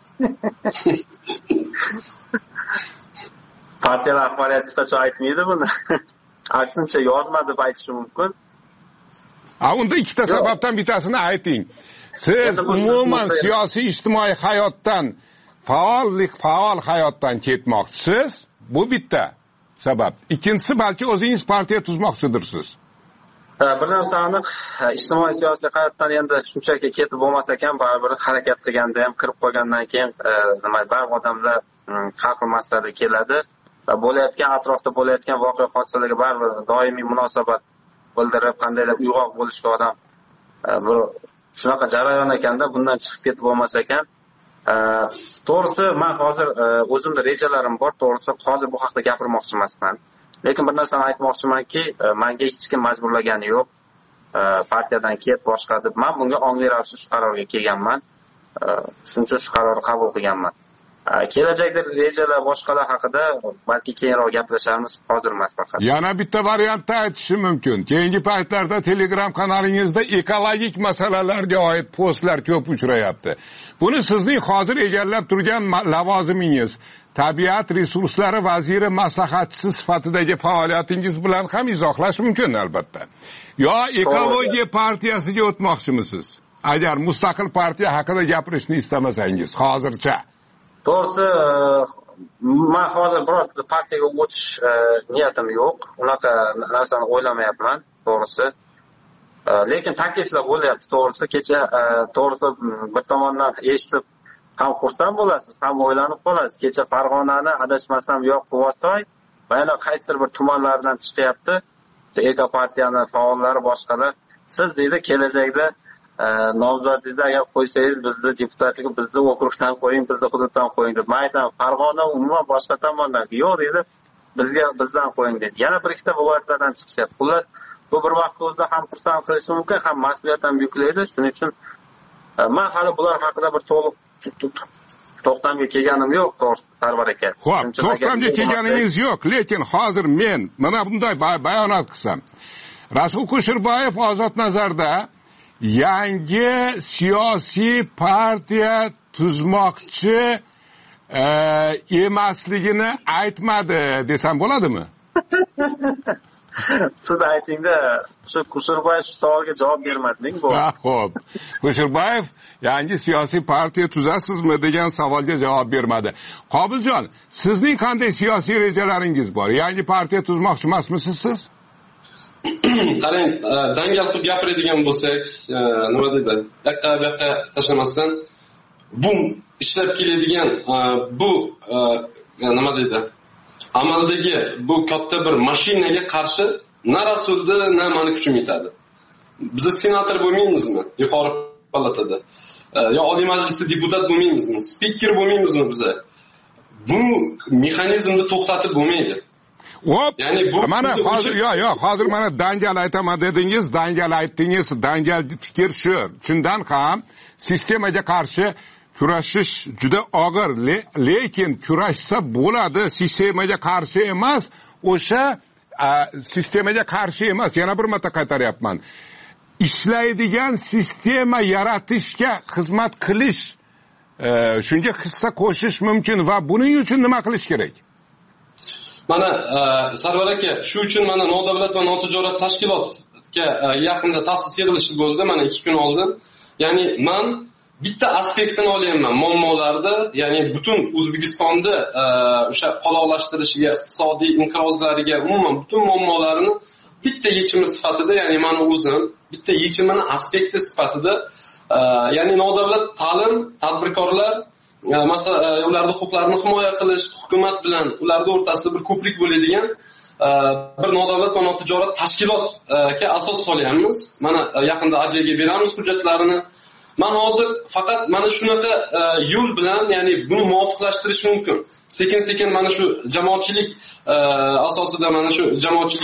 Partiya rahbariyati hech qachon aytmaydi buni. Aksincha yozma deb aytishi mumkin. Unda 2 ta sababdan bittasini ayting. Siz umuman siyosiy ijtimoiy hayotdan faol hayotdan ketmoqchisiz. Bu bitta sabab. Ikkinchisi, balki o'zingiz partiya tuzmoqchidirsiz. Bir narsa aniq, ijtimoiy siyosiy hayotdan endi shunchaki ketib bo'lmas ekan, baribir harakat qilganda ham kirib qolgandan keyin baribir odamlar har xil masalaga keladi va bo'layotgan atrofda bo'layotgan voqea hodisalarga baribir doimiy munosabat bildirib, qandaydir uyg'oq bo'lishga odam bir shunaqa jarayon ekanda, bundan chiqib ketib bo'lmas ekan. To'g'risi, men hozir o'zimda rejalarim bor, to'g'risi hozir bu haqida gapirmoqchi emasman. Lekin bir narsani aytmoqchimanki, menga hech kim majburlagani yo'q. Partiyadan ket, boshqa deb men bunga ongli ravishda shu qarorga kelganman. Shuning uchun shu qarorni qabul qilganman. Kelajakda rejalar boshqalar haqida balki keyinroq gaplashamiz, hozir emas faqat. Yana bitta variantda aytishim mumkin. Keyingi paytlarda Telegram kanalingizda ekologik masalalarga oid postlar ko'p uchrayapti. Buni sizning hozir egallab turgan lavozimingiz, tabiat resurslari vaziri maslahatchisi sifatidagi faoliyatingiz bilan ham izohlash mumkin albatta. Yo ekologiya partiyasiga o'tmoqchimisiz? Agar mustaqil partiya haqida gapirishni istamasangiz hozircha. To'g'risi, men hozir biror partiyaga o'tish niyatim yo'q. Unaqa narsani o'ylamayapman, to'g'risi. lekin takliflar bo'lyapti, to'g'risi. Kecha to'g'risi bir tomondan eshitib ham xursand bo'lasiz, ham o'ylanib qolasiz. Kecha Farg'onani adashmasam yo'q Quvasoy va yana qaysidir bir tumanlardan chiqyapti. Eko partiyani faollari, boshqalar. Siz deydi kelajakda nomzodingizni agar qo'ysangiz bizni deputatlikka bizni okrugdan qo'ying, bizni hududdan qo'ying deb. Men aytaman, Farg'ona umuman boshqa tomondan yo'q deydi. Bizdan qo'ying dedi. Yana bir ikkita viloyatlardan chiqishyapti. Xullas, bu bir vaqt o'zida ham xursand qilishi mumkin, ham mas'uliyat ham yuklaydi. Shuning uchun men hali bular haqida bir to'liq to'xtamga kelganim yo'q, to'g'risi, Sarvar aka. Xo'p, to'xtamga kelganingiz yo'q, lekin hozir men mana bunday bayonot qilsam. Rasul Kusherbayev Ozod Nazarda yangi siyosiy partiya tuzmoqchi emasligini aytmadi desam bo'ladimi? Siz aytingda, shu Kusherbayev shu savolga javob bermading bu. Xo'p. Kusherbayev yangi siyosiy partiya tuzasizmi degan savolga javob bermadi. Qobiljon, sizning qanday siyosiy rejalaringiz bor? Yangi partiya tuzmoqchi emasmisiz siz? Qarang, dangal qilib gapiradigan bo'lsak, nima deydi? Yoqqa tashlamasdan bu ishlab keladigan bu nima deydi? Amaldagi bu katta bir mashinaga qarshi na Rasulda, na meni kuchim yetadi. Biz senator bo'lmaymizmi? Yuqori palatada. Yo Oliy Majlisda deputat bo'lmaymizmi? Spiker bo'lmaymizmi biz? Bu mexanizmni to'xtatib bo'lmaydi. Hop, ya'ni bu mana hozir hozir mana dangal aytaman dedingiz, dangal aytdingiz, dangal fikr shu. Shundan ham sistemaga qarshi kurashish juda og'ir, lekin kurashsa bo'ladi, sistemaga qarshi emas, o'sha sistemaga qarshi emas. Yana bir marta qaytaryapman. Ishlaydigan sistema yaratishga xizmat qilish, shunga hissa qo'shish mumkin va buning uchun nima qilish kerak? Mana Sarvar aka, shu uchun mana nodavlat va notijorat tashkilotga yaqinda ta'sis yig'ilishi bo'ldi, mana 2 kun oldin. Ya'ni men bitta aspektini olyapman muammolarda, ya'ni butun O'zbekistonda o'sha qoloqlashtirishiga, iqtisodiy inqirozlariga, umuman butun muammolarini bitta yechimi sifatida, ya'ni meni o'zim bitta yechimini aspekti sifatida, ya'ni nodavlat ta'lim, tadbirkorlar, masalan, ularning huquqlarini himoya qilish, hukumat bilan ularning o'rtasida bir ko'prik bo'ladigan bir nodavlat va notijorat tashkilotga asos solyapmiz. Mana yaqinda adliyaga beramiz hujjatlarini. Men hozir faqat mana shunaqa yo'l bilan, ya'ni buni muvofiqlashtirish mumkin. Sekin-sekin mana shu jamoatchilik asosida mana shu jamoatchilik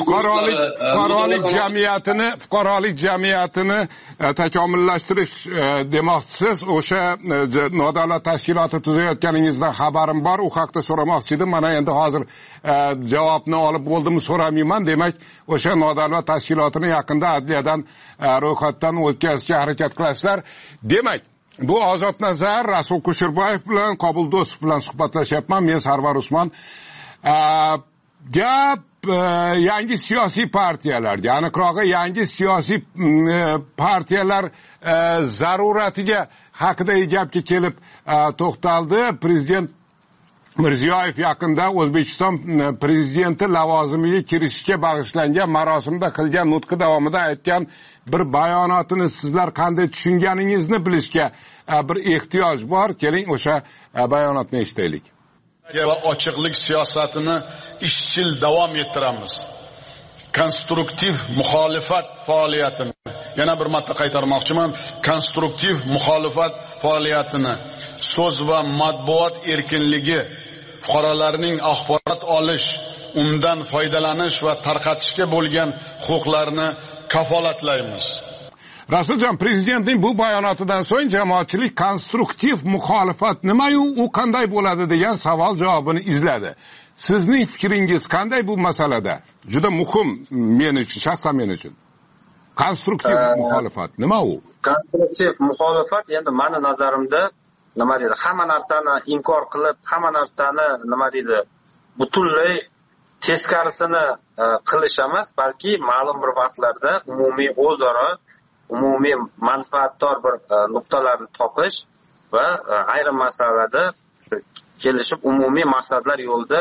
fuqarolik jamiyatini takomillashtirish demoqchisiz. O'sha nodavlat tashkiloti tuzayotganingizdan xabarim bor. U haqda so'ramoqchi edim. Mana endi hozir javobni olib bo'ldimmi so'ramayman. Demak, o'sha nodavlat tashkilotini yaqinda adliyadan ro'yxatdan o'tkazishga harakat qilasizlar. Demak, bu Ozod Nazar, Rasul Kusherbayev bilan, Qobul Do'stov bilan suhbatlashyapman. Men Sarvar Usmon. Gap yangi siyosiy partiyalarga, aniqrog'i yangi siyosiy partiyalar zaruratiga haqidagi gapga kelib to'xtaldi. Prezident Mirziyoyev yaqinda O'zbekiston prezidenti lavozimiga kirishga bag'ishlangan marosimda qilgan nutqi davomida aytgan bir bayonotini sizlar qanday tushunganingizni bilishga bir ehtiyoj bor. Keling, o'sha bayonotni eshitaylik. Va ochiqlik siyosatini izchil davom ettiramiz. Konstruktiv muxolifat faoliyatini yana bir marta qaytarmoqchiman. Konstruktiv muxolifat faoliyatini, so'z va matbuot erkinligi, fuqarolarning axborot olish, undan foydalanish va tarqatishga bo'lgan huquqlarini kafolatlaymiz. Rasuljon, prezidentning bu bayonotidan so'ng jamoatchilik konstruktiv muxolifat nima-yu, u qanday bo'ladi degan savol javobini izladi. Sizning fikringiz qanday bu masalada? Juda muhim men uchun, shaxsan men uchun. Konstruktiv muxolifat nima u? Konstruktiv muxolifat endi meni nazarimda nima deydi, hamma narsani inkor qilib, hamma narsani nima deydi, butunlay teskarisini qilish emas, balki ma'lum bir vaqtlarda umumiy o'zaro umumiy manfaatdor bir nuqtalarni topish va ayrim masalalarda kelishib umumiy maqsadlar yo'lida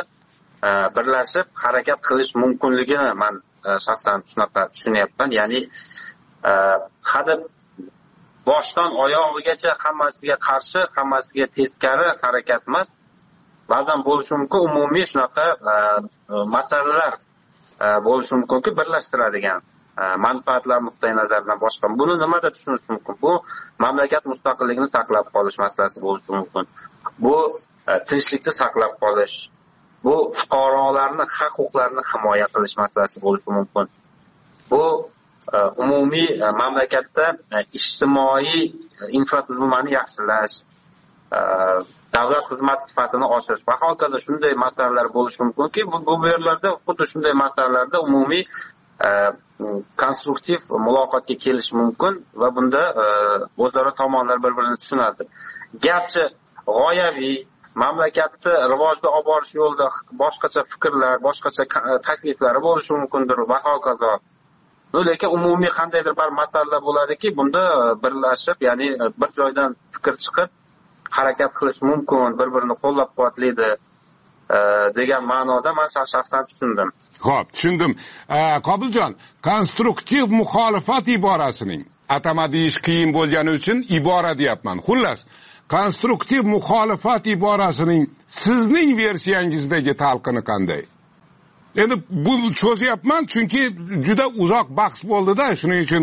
birlashib harakat qilish mumkinligini men shaxsan shunaqa tushunyapman. Ya'ni hadeb boshdan oyog'igacha hammasiga qarshi, hammasiga teskari harakat emas. Ba'zan bo'lishi mumkin umumiy shunaqa masalalar bo'lishi mumkinki birlashtiradigan manfaatlar nuqtai nazaridan boshqa. Buni nimada tushunish mumkin? Bu mamlakat mustaqilligini saqlab qolish masalasi bo'lishi mumkin. Bu tinchlikni saqlab qolish, bu fuqarolarning haq-huquqlarini himoya qilish masalasi bo'lishi mumkin. Bu umumiy mamlakatda ijtimoiy infratuzilmani yaxshilash, davlat xizmati sifatini oshirish va hokazo shunday masalalar bo'lishi mumkinki, bu yerlarda xuddi shunday masalalarda umumiy konstruktiv muloqotga kelish mumkin va bunda o'zaro tomonlar bir-birini tushunadi. Garchi g'oyaviy mamlakatni rivojga olib borish yo'lida boshqacha fikrlar, boshqacha takliflar bo'lishi mumkindir va hokazo. Lekin umumiy qandaydir bir masalalar bo'ladiki, bunda birlashib, ya'ni bir joydan fikr chiqib harakat qilish mumkin, bir-birini qo'llab-quvvatlaydi degan ma'noda men shaxsan tushundim. Xo'p, tushundim. Qobiljon, konstruktiv muxolifat iborasining atama deyish qiyin bo'lgani uchun ibora deyapman. Xullas, konstruktiv muxolifat iborasining sizning versiyangizdagi talqini qanday? Endi bu cho'zyapman chunki juda uzoq bahs bo'ldi-da, shuning uchun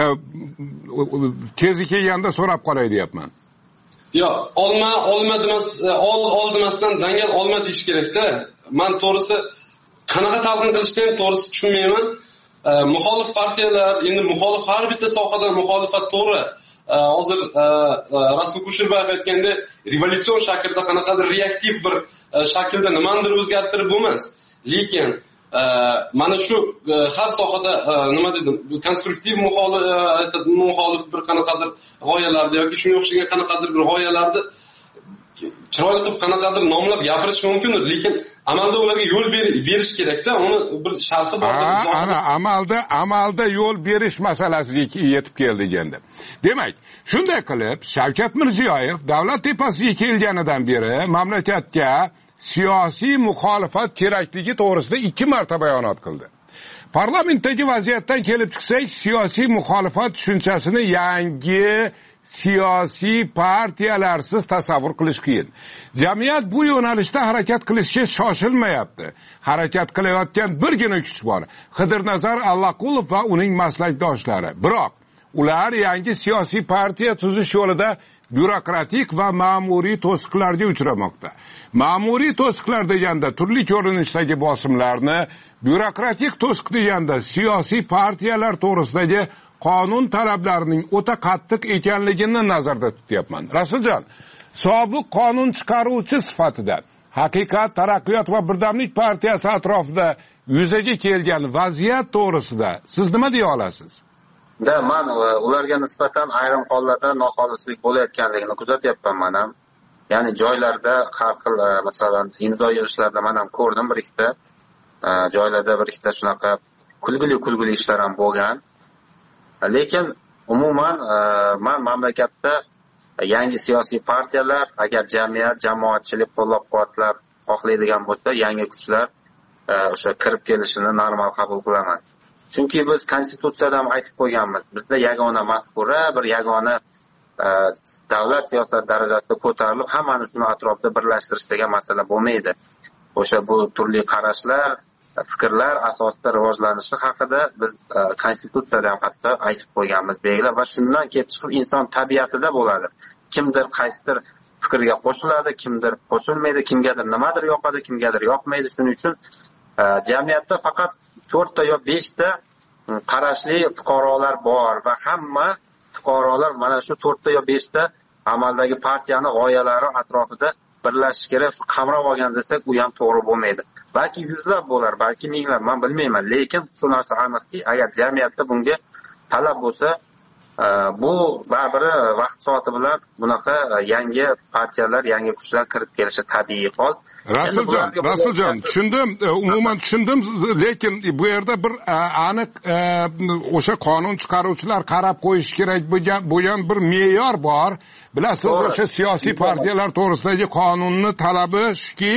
tezi kelganda so'rab qolay deyapman. Yo'q, olma demasdan dangal olma deyish kerak-da. Men to'g'risi qanaqa talqin qilishni ham to'g'risi tushunmayman. Muxolif partiyalar, endi muxolif har bitta sohada muxolifat to'g'ri. Hozir Rasul Kusherbayev aytganda revolyutsion shaklda qanaqadir reaktiv bir shaklda nimadir o'zgartirib bo'lmas. Lekin mana shu har sohada nima dedim, konstruktiv muxolif bir qanaqadir g'oyalarni yoki shunga o'xshagan qanaqadir bir g'oyalarni chiroyli qilib qanaqadir nomlab gapirish mumkindir, lekin amalda ularga yo'l berish kerak-da, uni bir sharhi bor. Ana amalda yo'l berish masalasiga yetib keldi endi. Demak, shunday qilib Shavkat Mirziyoyev davlat tepasiga kelganidan beri mamlakatga siyosiy muxolifat kerakligi to'g'risida 2 marta bayonot qildi. Parlamentdagi vaziyatdan kelib chiqsak, siyosiy muxolifat tushunchasini yangi siyosiy partiyalarsiz tasavvur qilish qiyin. Jamiyat bu yo'nalishda harakat qilishga shoshilmayapti. Harakat qilayotgan birgina kuch bor. Xidirnazar Allaqulov va uning maslakdoshlari. Biroq ular yangi siyosiy partiya tuzish yo'lida byurokratik va ma'muriy to'siqlarga uchramoqda. Ma'muriy to'siqlar deganda turli ko'rinishdagi bosimlarni, byurokratik to'siq deganda siyosiy partiyalar to'g'risidagi qonun talablarining o'ta qattiq ekanligini nazarda tutyapman. Rasuljon, sobiq qonun chiqaruvchi sifatida Haqiqat, Taraqqiyot va Birdamlik partiyasi atrofida yuzaga kelgan vaziyat to'g'risida siz nima deya olasiz? Men ularga nisbatan ayrim hollarda noxolislik bo'layotganligini kuzatyapman men ham. Ya'ni joylarda har xil masalan imzo yig'ishlarda men ham ko'rdim bir ikkita joylarda bir ikkita shunaqa kulgili ishlar ham bo'lgan. Lekin umuman men mamlakatda yangi siyosiy partiyalar agar jamiyat, jamoatchilik qo'llab-quvvatlab xohlaydigan bo'lsa, yangi kuchlar o'sha kirib kelishini normal qabul qilaman. Chunki biz konstitutsiyada ham aytib qo'yganmiz. Bizda yagona mafkura, bir yagona davlat siyosat darajasida ko'tarilib, hammani shuni atrofida birlashtirish degan masala bo'lmaydi. O'sha bu turli qarashlar, fikrlar asosida rivojlanishi haqida biz konstitutsiyada ham hatto aytib qo'yganmiz, belgilab va shundan kelib chiqib inson tabiatida bo'ladi. Kimdir qaysidir fikrga qo'shiladi, kimdir qo'shilmaydi, kimgadir nimadir yoqadi, kimgadir yoqmaydi. Shuning uchun jamiyatda faqat 4 ta yo 5 ta qarashli fuqarolar bor va hamma fuqarolar mana shu 4 ta yo 5 ta amaldagi partiyani g'oyalari atrofida birlashish kerak. Shu qamrab olgan desak, u ham to'g'ri bo'lmaydi. Balki yuzlab bo'lar, balki minglab, men bilmayman. Lekin shu narsa aniqki, agar jamiyatda bunga talab bo'lsa, bu baribir vaqt soati bilan bunaqa yangi partiyalar, yangi kuchlar kirib kelishi tabiiy hol. Rasuljon, tushundim, umuman tushundim, lekin bu yerda bir aniq o'sha qonun chiqaruvchilar qarab qo'yish kerak bo'lgan bir me'yor bor. Bilasiz, o'sha siyosiy partiyalar to'g'risidagi qonunni talabi shuki,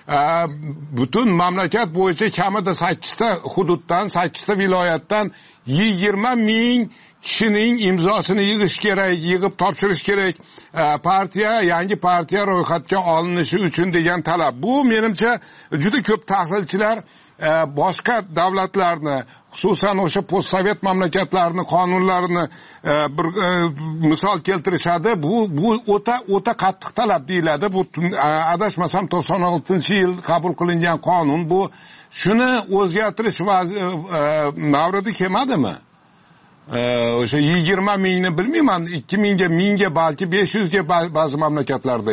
butun mamlakat bo'yicha kamida 8 ta hududdan, 8 ta viloyatdan 20 ming kishining imzosini yig'ish kerak, yig'ib topshirish kerak, yangi partiya ro'yxatga olinishi uchun degan talab. Bu menimcha juda ko'p tahlilchilar boshqa davlatlarni, xususan o'sha postsovet mamlakatlarini qonunlarini bir misol keltirishadi. Bu o'ta qattiq talab deyiladi. Bu adashmasam 96-yil qabul qilingan qonun. Bu shuni o'zgartirish davrida kelmadimi? O'sha 20 mingni bilmayman, 2000 ga, 1000 ga, balki 500 ga ba'zi mamlakatlarda.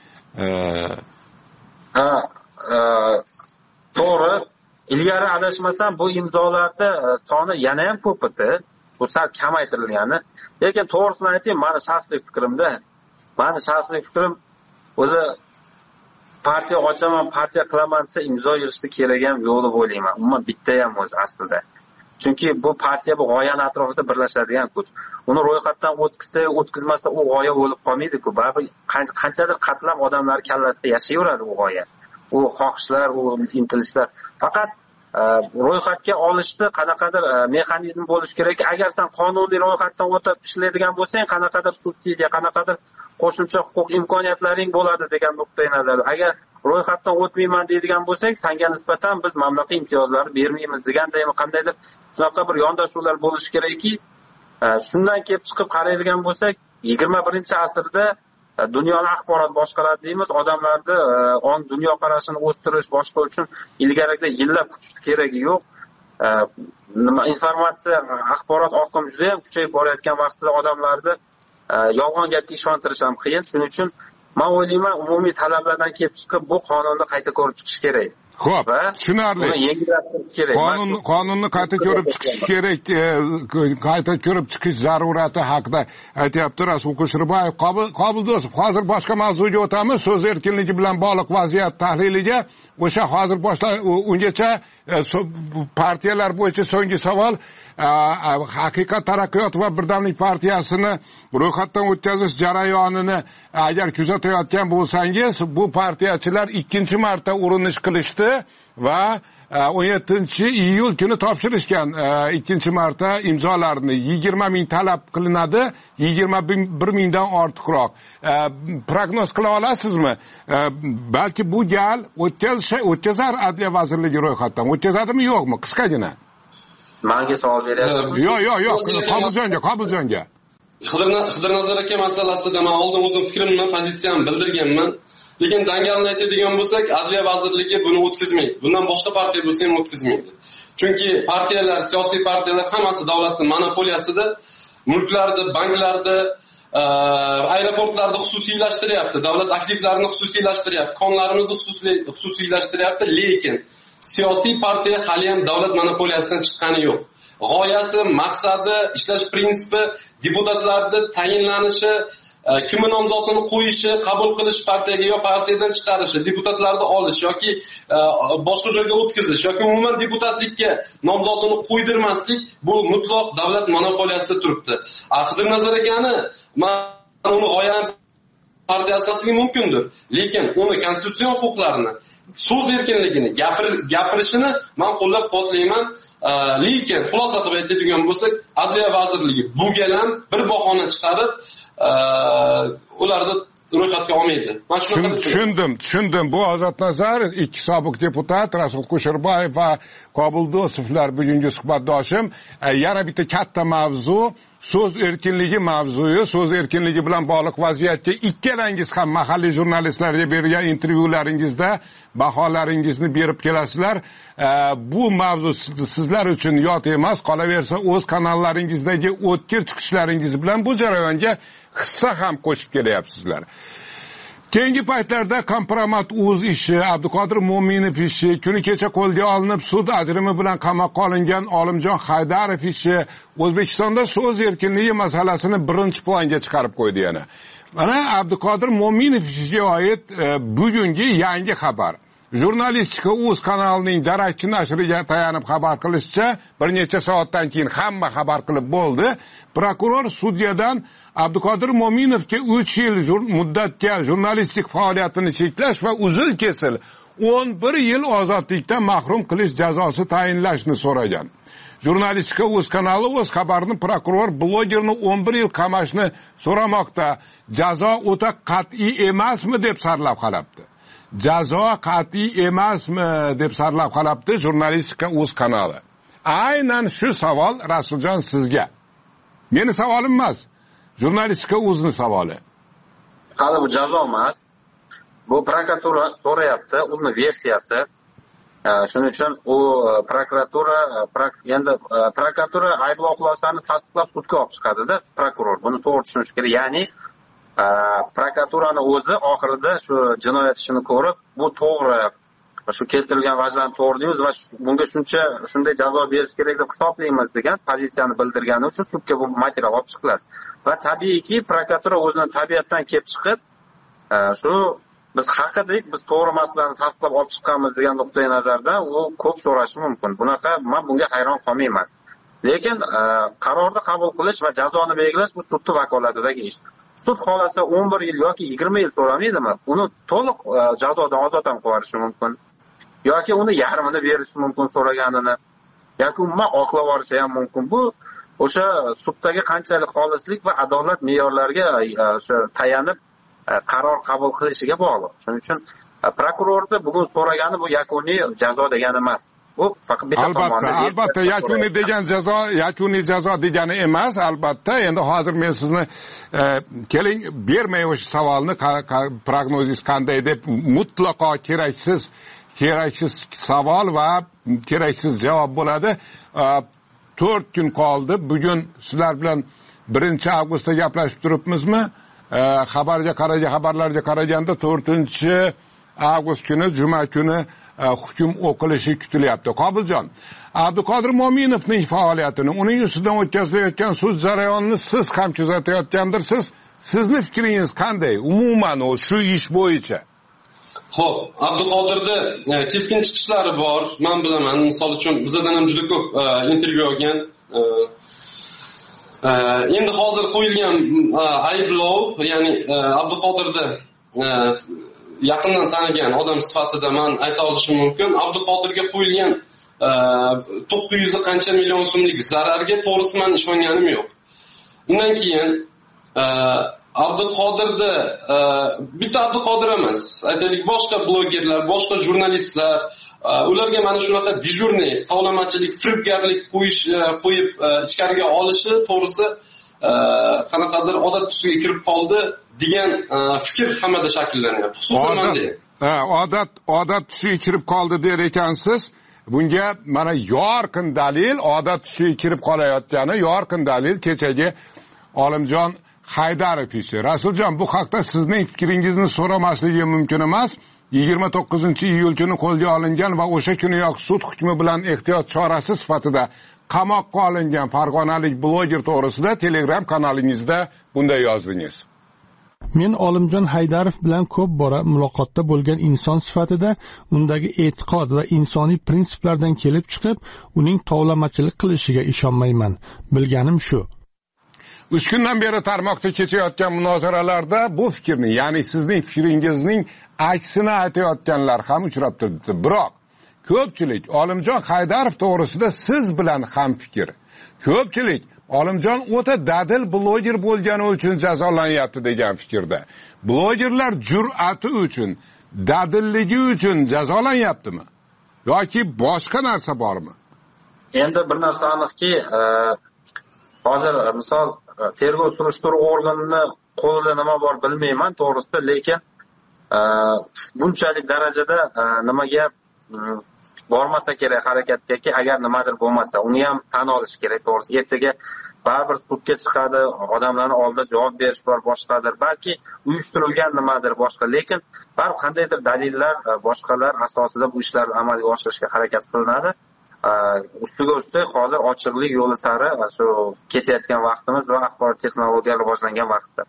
To'g'ri. Ilgari adashmasam bu imzolarda soni yana ham ko'p edi. Bu sal kamaytirilgani. Lekin to'g'risini aytayim, meni shaxsiy fikrim o'zi partiya ochaman, partiya qilaman desa imzo yig'ishni kerak ham yo'q deb o'ylayman. Umuman bitta ham o'zi aslida. Chunki bu partiya bu g'oyani atrofida birlashadigan kuch. Uni ro'yxatdan o'tkazmasa u g'oya o'lib qolmaydi-ku. Baribir qanchadir qatlab odamlar kallasida yashayveradi u g'oya. U xohishlar, u intilishlar. Faqat ro'yxatga olishda qanaqadir mexanizm bo'lishi kerak. Agar sen qonuniy ro'yxatdan o'tib ishlaydigan bo'lsang, qanaqadir subsidiya, qanaqadir qo'shimcha huquq imkoniyatlaring bo'ladi degan nuqtai nazar. Agar ro'yxatdan o'tmayman deydigan bo'lsak, senga nisbatan biz mamlakat imtiyozlari bermaymiz degandek qandaydir shunaqa bir yondashuvlar bo'lishi kerakki, shundan kelib chiqib qaraydigan bo'lsak, 21-asrda dunyoni axborot boshqaradi deymiz. Odamlarni dunyo qarashini o'stirish boshqa uchun ilgarigida yillab kutish keragi yo'q. Informatsiya, axborot oqimi juda ham kuchayib borayotgan vaqtda odamlarni yolg'on gapga ishontirish ham qiyin. Shuning uchun men o'ylayman, umumiy talablardan kelib chiqib bu qonunni qayta ko'rib chiqish kerak. Xo'p, tushunarli. Qonunni qayta ko'rib chiqish kerak, qayta ko'rib chiqish zarurati haqida aytyapti Rasul Kusherbayev. Qobildo'sov, hozir boshqa mavzuga o'tamiz. So'z erkinligi bilan bog'liq vaziyat tahliliga. O'sha hozir ungacha partiyalar bo'yicha so'nggi savol. Haqiqat taraqqiyot va birdamlik partiyasini ro'yxatdan o'tkazish jarayonini agar kuzatayotgan bo'lsangiz, bu partiyachilar 2-marta urinish qilishdi va 17-iyul kuni topshirishgan 2-marta imzolarni. 20 ming talab qilinadi, 21 mingdan ortiqroq. Prognoz qila olasizmi? Balki bu gal o'tkazar Adliya vazirligi ro'yxatdan. O'tkazadimi, yo'qmi? Qisqagina. Menga savol beryapsiz. Yo'q, Qobiljonga. Xidirnazar aka masalasida men oldin o'zim fikrimni, pozitsiyamni bildirganman. Lekin dangalni aytadigan bo'lsak, Adliya vazirligi buni o'tkazmaydi. Bundan boshqa partiya bo'lsa ham o'tkazmaydi. Chunki partiyalar, siyosiy partiyalar hammasi davlatning monopoliyasida, mulklarni, banklarni, aeroportlarni xususiylashtiryapti, davlat aktivlarini xususiylashtiryapti, konlarimizni xususiylashtiryapti, lekin siyosiy partiya hali ham davlat monopoliyasidan chiqqani yo'q. G'oyasi, maqsadi, ishlash prinsipi, deputatlarning tayinlanishi, kimning nomzodini qo'yishi, qabul qilish partiyaga yo partiyadan chiqarishi, deputatlarni olish yoki boshqa joyga o'tkazish yoki umuman deputatlikka nomzodini qo'ydirmaslik bu mutlaq davlat monopoliyasida turibdi. Xidirnazar akani men uni g'oyani partiya asosligi mumkindir, lekin uni konstitutsion huquqlarini, so'z erkinligini, gapirishini men qo'llab-quvvatlayman. Lekin xulosa qilib aytadigan bo'lsak, Adliya vazirligi bu gal ham bir bahona chiqarib ularni ro'yxatga olmaydi. Tushundim. Bu Ozodnazar, ikki sobiq deputat Rasul Kusherbayev va Qobildo'sovlar bugungi suhbatdoshim. Yana bitta katta mavzu so'z erkinligi mavzusi. So'z erkinligi bilan bog'liq vaziyatga ikkalangiz ham mahalliy jurnalistlarga bergan intervyularingizda baholaringizni berib kelasizlar. Bu mavzu sizlar uchun yot emas, qolaversa o'z kanallaringizdagi o'tkir chiqishlaringiz bilan bu jarayonga hissa ham qo'shib kelyapsizlar. Keyingi paytlarda Kompromat.uz ishi, Abduqodir Mo'minov ishi, kuni kecha qo'lga olinib sud ajrimi bilan qamoqqa olingan Olimjon Haydarov ishi O'zbekistonda so'z erkinligi masalasini birinchi planga chiqarib qo'ydi yana. Mana Abduqodir Mo'minov ishiga oid bugungi yangi xabar. Jurnalistika.uz kanalining darakchi nashriga tayanib xabar qilishicha, bir necha soatdan keyin hamma xabar qilib bo'ldi. Prokuror sudyadan Abduqodir Mo'minovga 3 yil muddatga jurnalistik faoliyatini cheklash va uzil-kesil 11 yil ozodlikdan mahrum qilish jazosi tayinlashni so'ragan. Jurnalistika o'z kanali o'z xabarini prokuror blogerni 11 yil qamashni so'ramoqda. Jazo o'ta qat'iy emasmi deb sarlavhalabdi. Jazo qat'iy emasmi deb sarlavhalabdi jurnalistika o'z kanali. Aynan shu savol Rasuljon sizga. Meni savolim emas. Jurnalistika o'zining savoli. Hali bu jazo emas. Bu prokuratura so'rayapti, uni versiyasi. Shuning uchun u prokuratura ayblov xulosani tasdiqlab sudga olib chiqadi-da, prokuror. Buni to'g'ri tushunish kerak. Ya'ni prokuraturani o'zi oxirida shu jinoyat ishini ko'rib, bu to'g'ri, shu keltirilgan vajlarni to'g'ri deymiz va bunga shunday jazo berish kerak deb hisoblaymiz degan pozitsiyani bildirgani uchun sudga bu material olib chiqiladi. Va tabiiyki, prokuratura o'zining tabiatdan kelib chiqib, shu biz haq edik, biz to'g'ri masalalarni tasdiqlab olib chiqqanmiz degan nuqtai nazardan u ko'p so'rashi mumkin. Bunaqa men bunga hayron qolmayman. Lekin qarorni qabul qilish va jazoni belgilash bu sudning vakolatidagi ish. Sud xolasa 11 yil yoki 20 yil so'ramaydimi? Uni to'liq jazodan ozod ham qilishi mumkin. Yoki uni yarmini berishi mumkin so'raganini. Yoki umuman oqlab yuborishi ham mumkin. Bu o'sha suddagi qanchalik xolislik va adolat me'yorlariga tayanib qaror qabul qilishiga bog'liq. Shuning uchun prokurorning bugun so'ragani bu yakuniy jazo degani emas. Bu faqat bitta tomondan. Albatta, yakuniy jazo degani emas, albatta. Endi hozir men sizni keling bermay o'sha savolni prognozingiz qanday deb mutlaqo keraksiz savol va keraksiz javob bo'ladi. 4 kun qoldi. Bugun sizlar bilan 1 avgustda gaplashib turibmizmi? Xabarlarga qaraganda 4 avgust kuni juma kuni hukm o'qilishi kutilyapti. Qobiljon, Abduqodir Mo'minovning faoliyatini, uning ustidan o'tkazilayotgan sud jarayonini siz ham kuzatayotgandirsiz. Sizning fikringiz qanday? Umuman shu ish bo'yicha. Xo'p, Abduqodirda keskin chiqishlari bor. Men bilaman, misol uchun bizdan ham juda ko'p intervyu olgan. Endi hozir qo'yilgan ayblov, ya'ni Abduqodirda yaqindan tanigan odam sifatida men ayta olishim mumkin. Abduqodirga qo'yilgan 900 qancha million so'mlik zararga to'g'risi men ishonganim yo'q. Undan keyin Abduqodirda bitta Abduqodir emas, aytaylik boshqa blogerlar, boshqa jurnalistlar, ularga mana shunaqa dejurniy tovlamachilik, firibgarlik qo'yib ichkariga olishi to'g'risi qanaqadir odat tusiga kirib qoldi degan fikr hammada shakllanyapti. Xususan menda. Odat tusiga kirib qoldi der ekansiz. Bunga mana yorqin dalil, odat tusiga kirib qolayotgani yorqin dalil kechagi Olimjon Haydarov ishi. Rasuljon, bu haqda sizning fikringizni so'ramasligim mumkin emas. 29-iyul kuni qo'lga olingan va o'sha kuniyoq sud hukmi bilan ehtiyot chorasi sifatida qamoqqa olingan farg'onalik bloger to'g'risida Telegram kanalingizda bunday yozdingiz. Men Olimjon Haydarov bilan ko'p bora muloqotda bo'lgan inson sifatida undagi e'tiqod va insoniy prinsiplardan kelib chiqib, uning tovlamachilik qilishiga ishonmayman. Bilganim shu. 3 kundan beri tarmoqda kechayotgan munozaralarda bu fikrni, ya'ni sizning fikringizning aksini aytayotganlar ham uchrab turibdi. Biroq ko'pchilik Olimjon Haydarov to'g'risida siz bilan ham fikr. Ko'pchilik Olimjon o'ta dadil bloger bo'lgani uchun jazolanyapti degan fikrda. Blogerlar jur'ati uchun, dadilligi uchun jazolanyaptimi? Yoki boshqa narsa bormi? Endi bir narsa aniqki, hozir misol tergov surishtiruv organini qo'lida nima bor bilmayman to'g'risida, lekin bunchalik darajada nimaga bormasa kerak harakatgaki, agar nimadir bo'lmasa, uni ham tan olish kerak to'g'risi. Ertaga baribir sudga chiqadi, odamlarni oldida javob berish bor, boshqadir, balki uyushtirilgan nimadir boshqa, lekin har qandaydir dalillar, boshqalar asosida bu ishlarni amalga oshirishga harakat qilinadi. Ustiga ustak hozir ochiqlik yo'li sari shu ketayotgan vaqtimiz va axborot texnologiyalari rivojlangan vaqtda.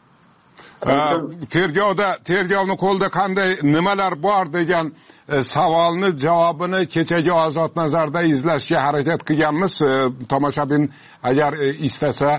Tergovni qo'lda qanday nimalar bor degan savolni javobini kechagi Ozod nazarda izlashga harakat qilganmiz. Tomoshabin agar istasa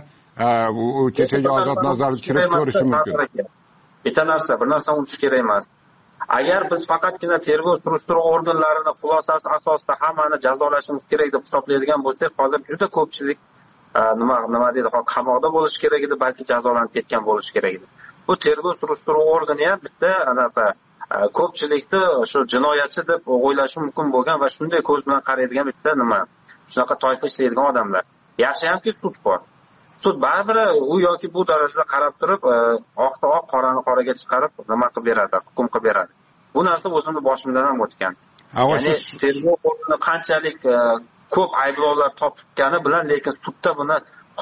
kechagi Ozod nazarda kirib ko'rishi mumkin. Bitta narsa, bir narsa unutish kerak emas. agar biz faqatgina tergov surishtiruv organlarini xulosasi asosida hammani jazolashimiz kerak deb hisoblaydigan bo'lsak, hozir juda ko'pchilik nima deydi, qamoqda bo'lishi kerak edi, balki jazolanib ketgan bo'lishi kerak edi. Bu tergov surishtiruv organi ham bitta anaqa ko'pchilikni shu jinoyatchi deb o'ylashi mumkin bo'lgan va shunday ko'z bilan qaraydigan bitta shunaqa toifa ishlaydigan odamlar. Yaxshiyamki sud bor. Sud baribir u yoki bu darajada qarab turib, oqni oq, qorani qoraga chiqarib nima qilib beradi, hukm qilib beradi. Bu narsa o'zimni boshimdan ham o'tgan. Ya'ni tergov organi qanchalik ko'p ayblovlar topgani bilan, lekin sudda buni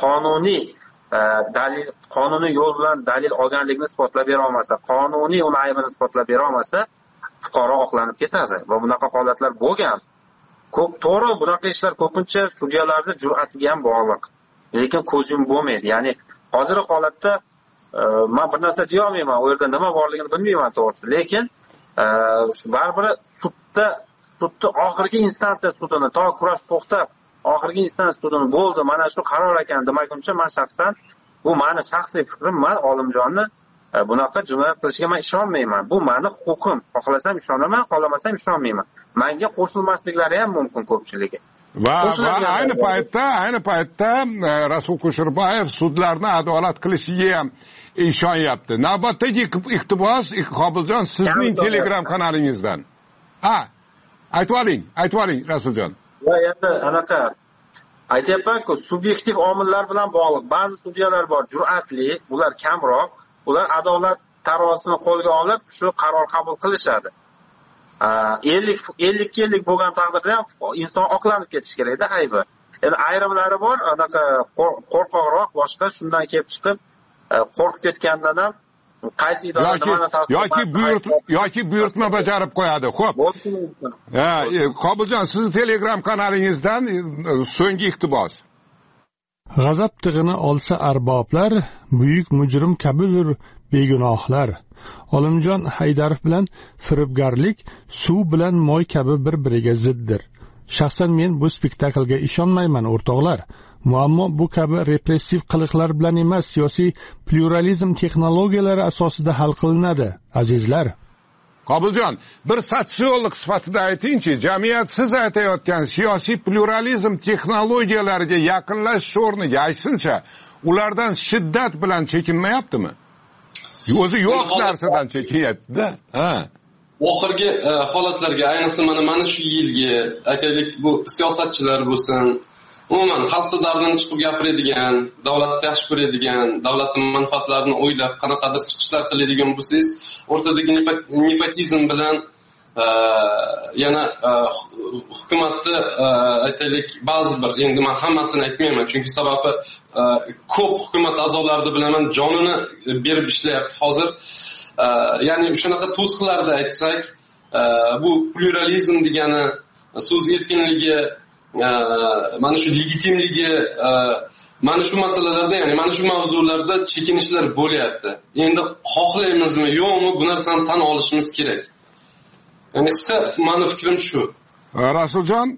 qonuniy yo'l bilan dalil olganligini isbotlab bera olmasa, qonuniy uni aybini isbotlab bera olmasa, fuqaro oqlanib ketadi va bunaqa holatlar bo'lgan. To'g'ri, bunaqa ishlar ko'pincha sudyalarning jur'atiga ham bog'liq. Lekin ko'z yumib bo'lmaydi. Ya'ni hozirgi holatda men bir narsa deya olmayman, u yerda nima borligini bilmayman to'g'risi. Lekin baribir sudni oxirgi instansiya sudini to kurash to'xtab, oxirgi instansiya sudini bo'ldi, mana shu qaror ekan demaguncha men shaxsan, bu meni shaxsiy fikrim, men Olimjonni bunaqa jinoyat qilishiga men ishonmayman. Bu meni huquqim. Xohlasam ishonaman, xohlamasam ishonmayman. Menga qo'shilmasliklari ham mumkin ko'pchiligi. Va ayni paytda Rasul Kusherbayev sudlarni adolat qilishiga ham ishonyapti. Navbatdagi iqtibos Qobiljon sizning Telegram kanalingizdan. Aytib oling Rasuljon. Va endi anaqa aytyapman-ku, subyektiv omillar bilan bog'liq. Ba'zi sudyalar bor, jur'atli, ular kamroq, ular adolat tarozisini qo'lga olib, shu qaror qabul qilishadi. 50 yillik bo'lgan taqdirda ham inson oqlanib ketishi kerak-da aybi. Endi ayrimlari bor, anaqa qo'rqoqroq, boshqa shundan kelib chiqib, qo'rqib ketgandan ham qaysi idora yoki buyurtma bajarib qo'yadi. Xo'p. Qobiljon, siz Telegram kanalingizdan so'nggi iqtibos. G'azab tig'ini olsa arboblar, buyuk mujrim kabidir begunohlar. Olimjon Haydarov bilan firibgarlik suv bilan moy kabi bir-biriga ziddir. Shaxsan men bu spektaklga ishonmayman, o'rtoqlar. Muammo bu kabi repressiv qiliqlar bilan emas, siyosiy pluralizm texnologiyalari asosida hal qilinadi, azizlar. Qobiljon, bir sotsiolog sifatida aytingchi, jamiyat siz aytayotgan siyosiy pluralizm texnologiyalariga yaqinlashish o'rniga aytsincha, ulardan shiddat bilan chekinmayaptimi? O'zi yo'q narsadan chekinyapti-da. Oxirgi holatlarga, ayniqsa mana shu yilgi, aytaylik, bu siyosatchilar bo'lsin, umuman xalqning dardidan chiqib gapiradigan, davlatni yaxshi ko'radigan, davlatning manfaatlarini o'ylab qanaqadir chiqishlar qiladigan bo'lsangiz, o'rtadagi nepotizm bilan yana hukumatni aytaylik, ba'zi bir, endi men hammasini aytmayman, chunki sababi ko'p hukumat a'zolari bilaman jonini berib ishlayapti hozir. Ya'ni shunaqa to'siqlarda aytsak, bu pluralizm degani, so'z erkinligi, mana shu legitimligi, mana shu masalalarda, ya'ni mana shu mavzularda chekinishlar bo'lyapti. Endi xohlaymizmi, yo'qmi, bu narsani tan olishimiz kerak. Ya'ni qisqa meni fikrim shu. Rasuljon,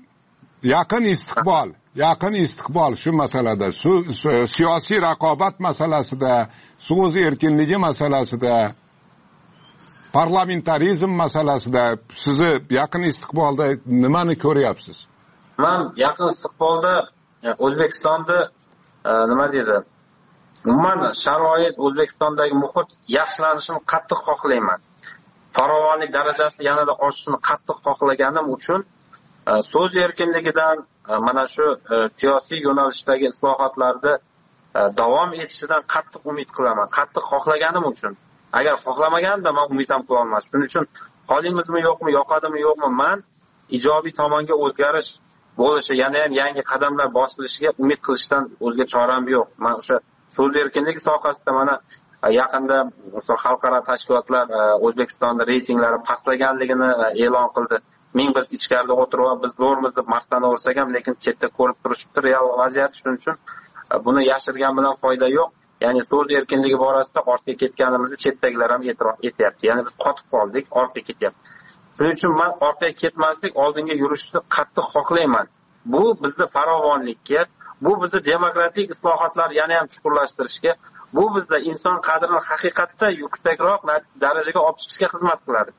yaqin istiqbol shu masalada, siyosiy raqobat masalasida, so'z erkinligi masalasida, parlamentarizm masalasida sizni yaqin istiqbolda nimani ko'ryapsiz? Men yaqin istiqbolda O'zbekistonda nima deydi? Umuman sharoit, O'zbekistondagi muhit yaxshilanishini qattiq xohlayman. Farovonlik darajasi yanada oshishini qattiq xohlaganim uchun so'z erkinligidan, mana shu siyosiy yo'nalishdagi islohotlarda davom etishidan qattiq umid qilaman. Qattiq xohlaganim uchun. Agar xohlamaganimda men umid ham qila olmasdim. Shuning uchun qolimizmi yo'qmi, yoqadimi yo'qmi, men ijobiy tomonga o'zgarish bo'lishi, yana ham yangi qadamlar bosilishiga umid qilishdan o'zga choram yo'q. Men o'sha so'z erkinligi sohasida mana yaqinda xalqaro tashkilotlar O'zbekistonda reytinglari pastlaganligini e'lon qildi. Biz ichkarida o'tirib, biz zo'rmiz deb maqtanaversak ham, lekin chetda ko'rib turishibdi real vaziyat. Shuning uchun buni yashirgan bilan foyda yo'q. Ya'ni so'z erkinligi borasida ortga ketganimizni chetdagilar ham e'tirof etyapti. Ya'ni biz qotib qoldik, ortga ketyapti. Shuning uchun men ortga ketmaslik, oldinga yurishni qattiq xohlayman. Bu bizni farovonlikka, bu bizni demokratik islohotlar yana ham chuqurlashtirishga, Bu bizda inson qadrini haqiqatda yuksakroq darajaga olib chiqishga xizmat qiladi.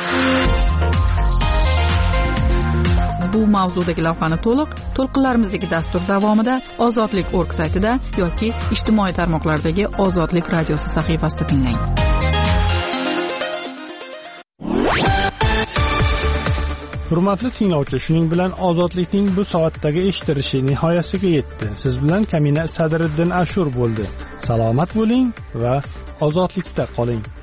Bu mavzudagi lavhani to'lqinlarimizdagi dastur davomida Ozodlik.org saytida yoki ijtimoiy tarmoqlardagi Ozodlik radiosi sahifasida tinglang. Hurmatli tinglovchi, shuning bilan Ozodlikning bu soatdagi eshittirishi nihoyasiga yetdi. Siz bilan Kamina Sadriddin Ashur bo'ldi. Salomat bo'ling va ozodlikda qoling.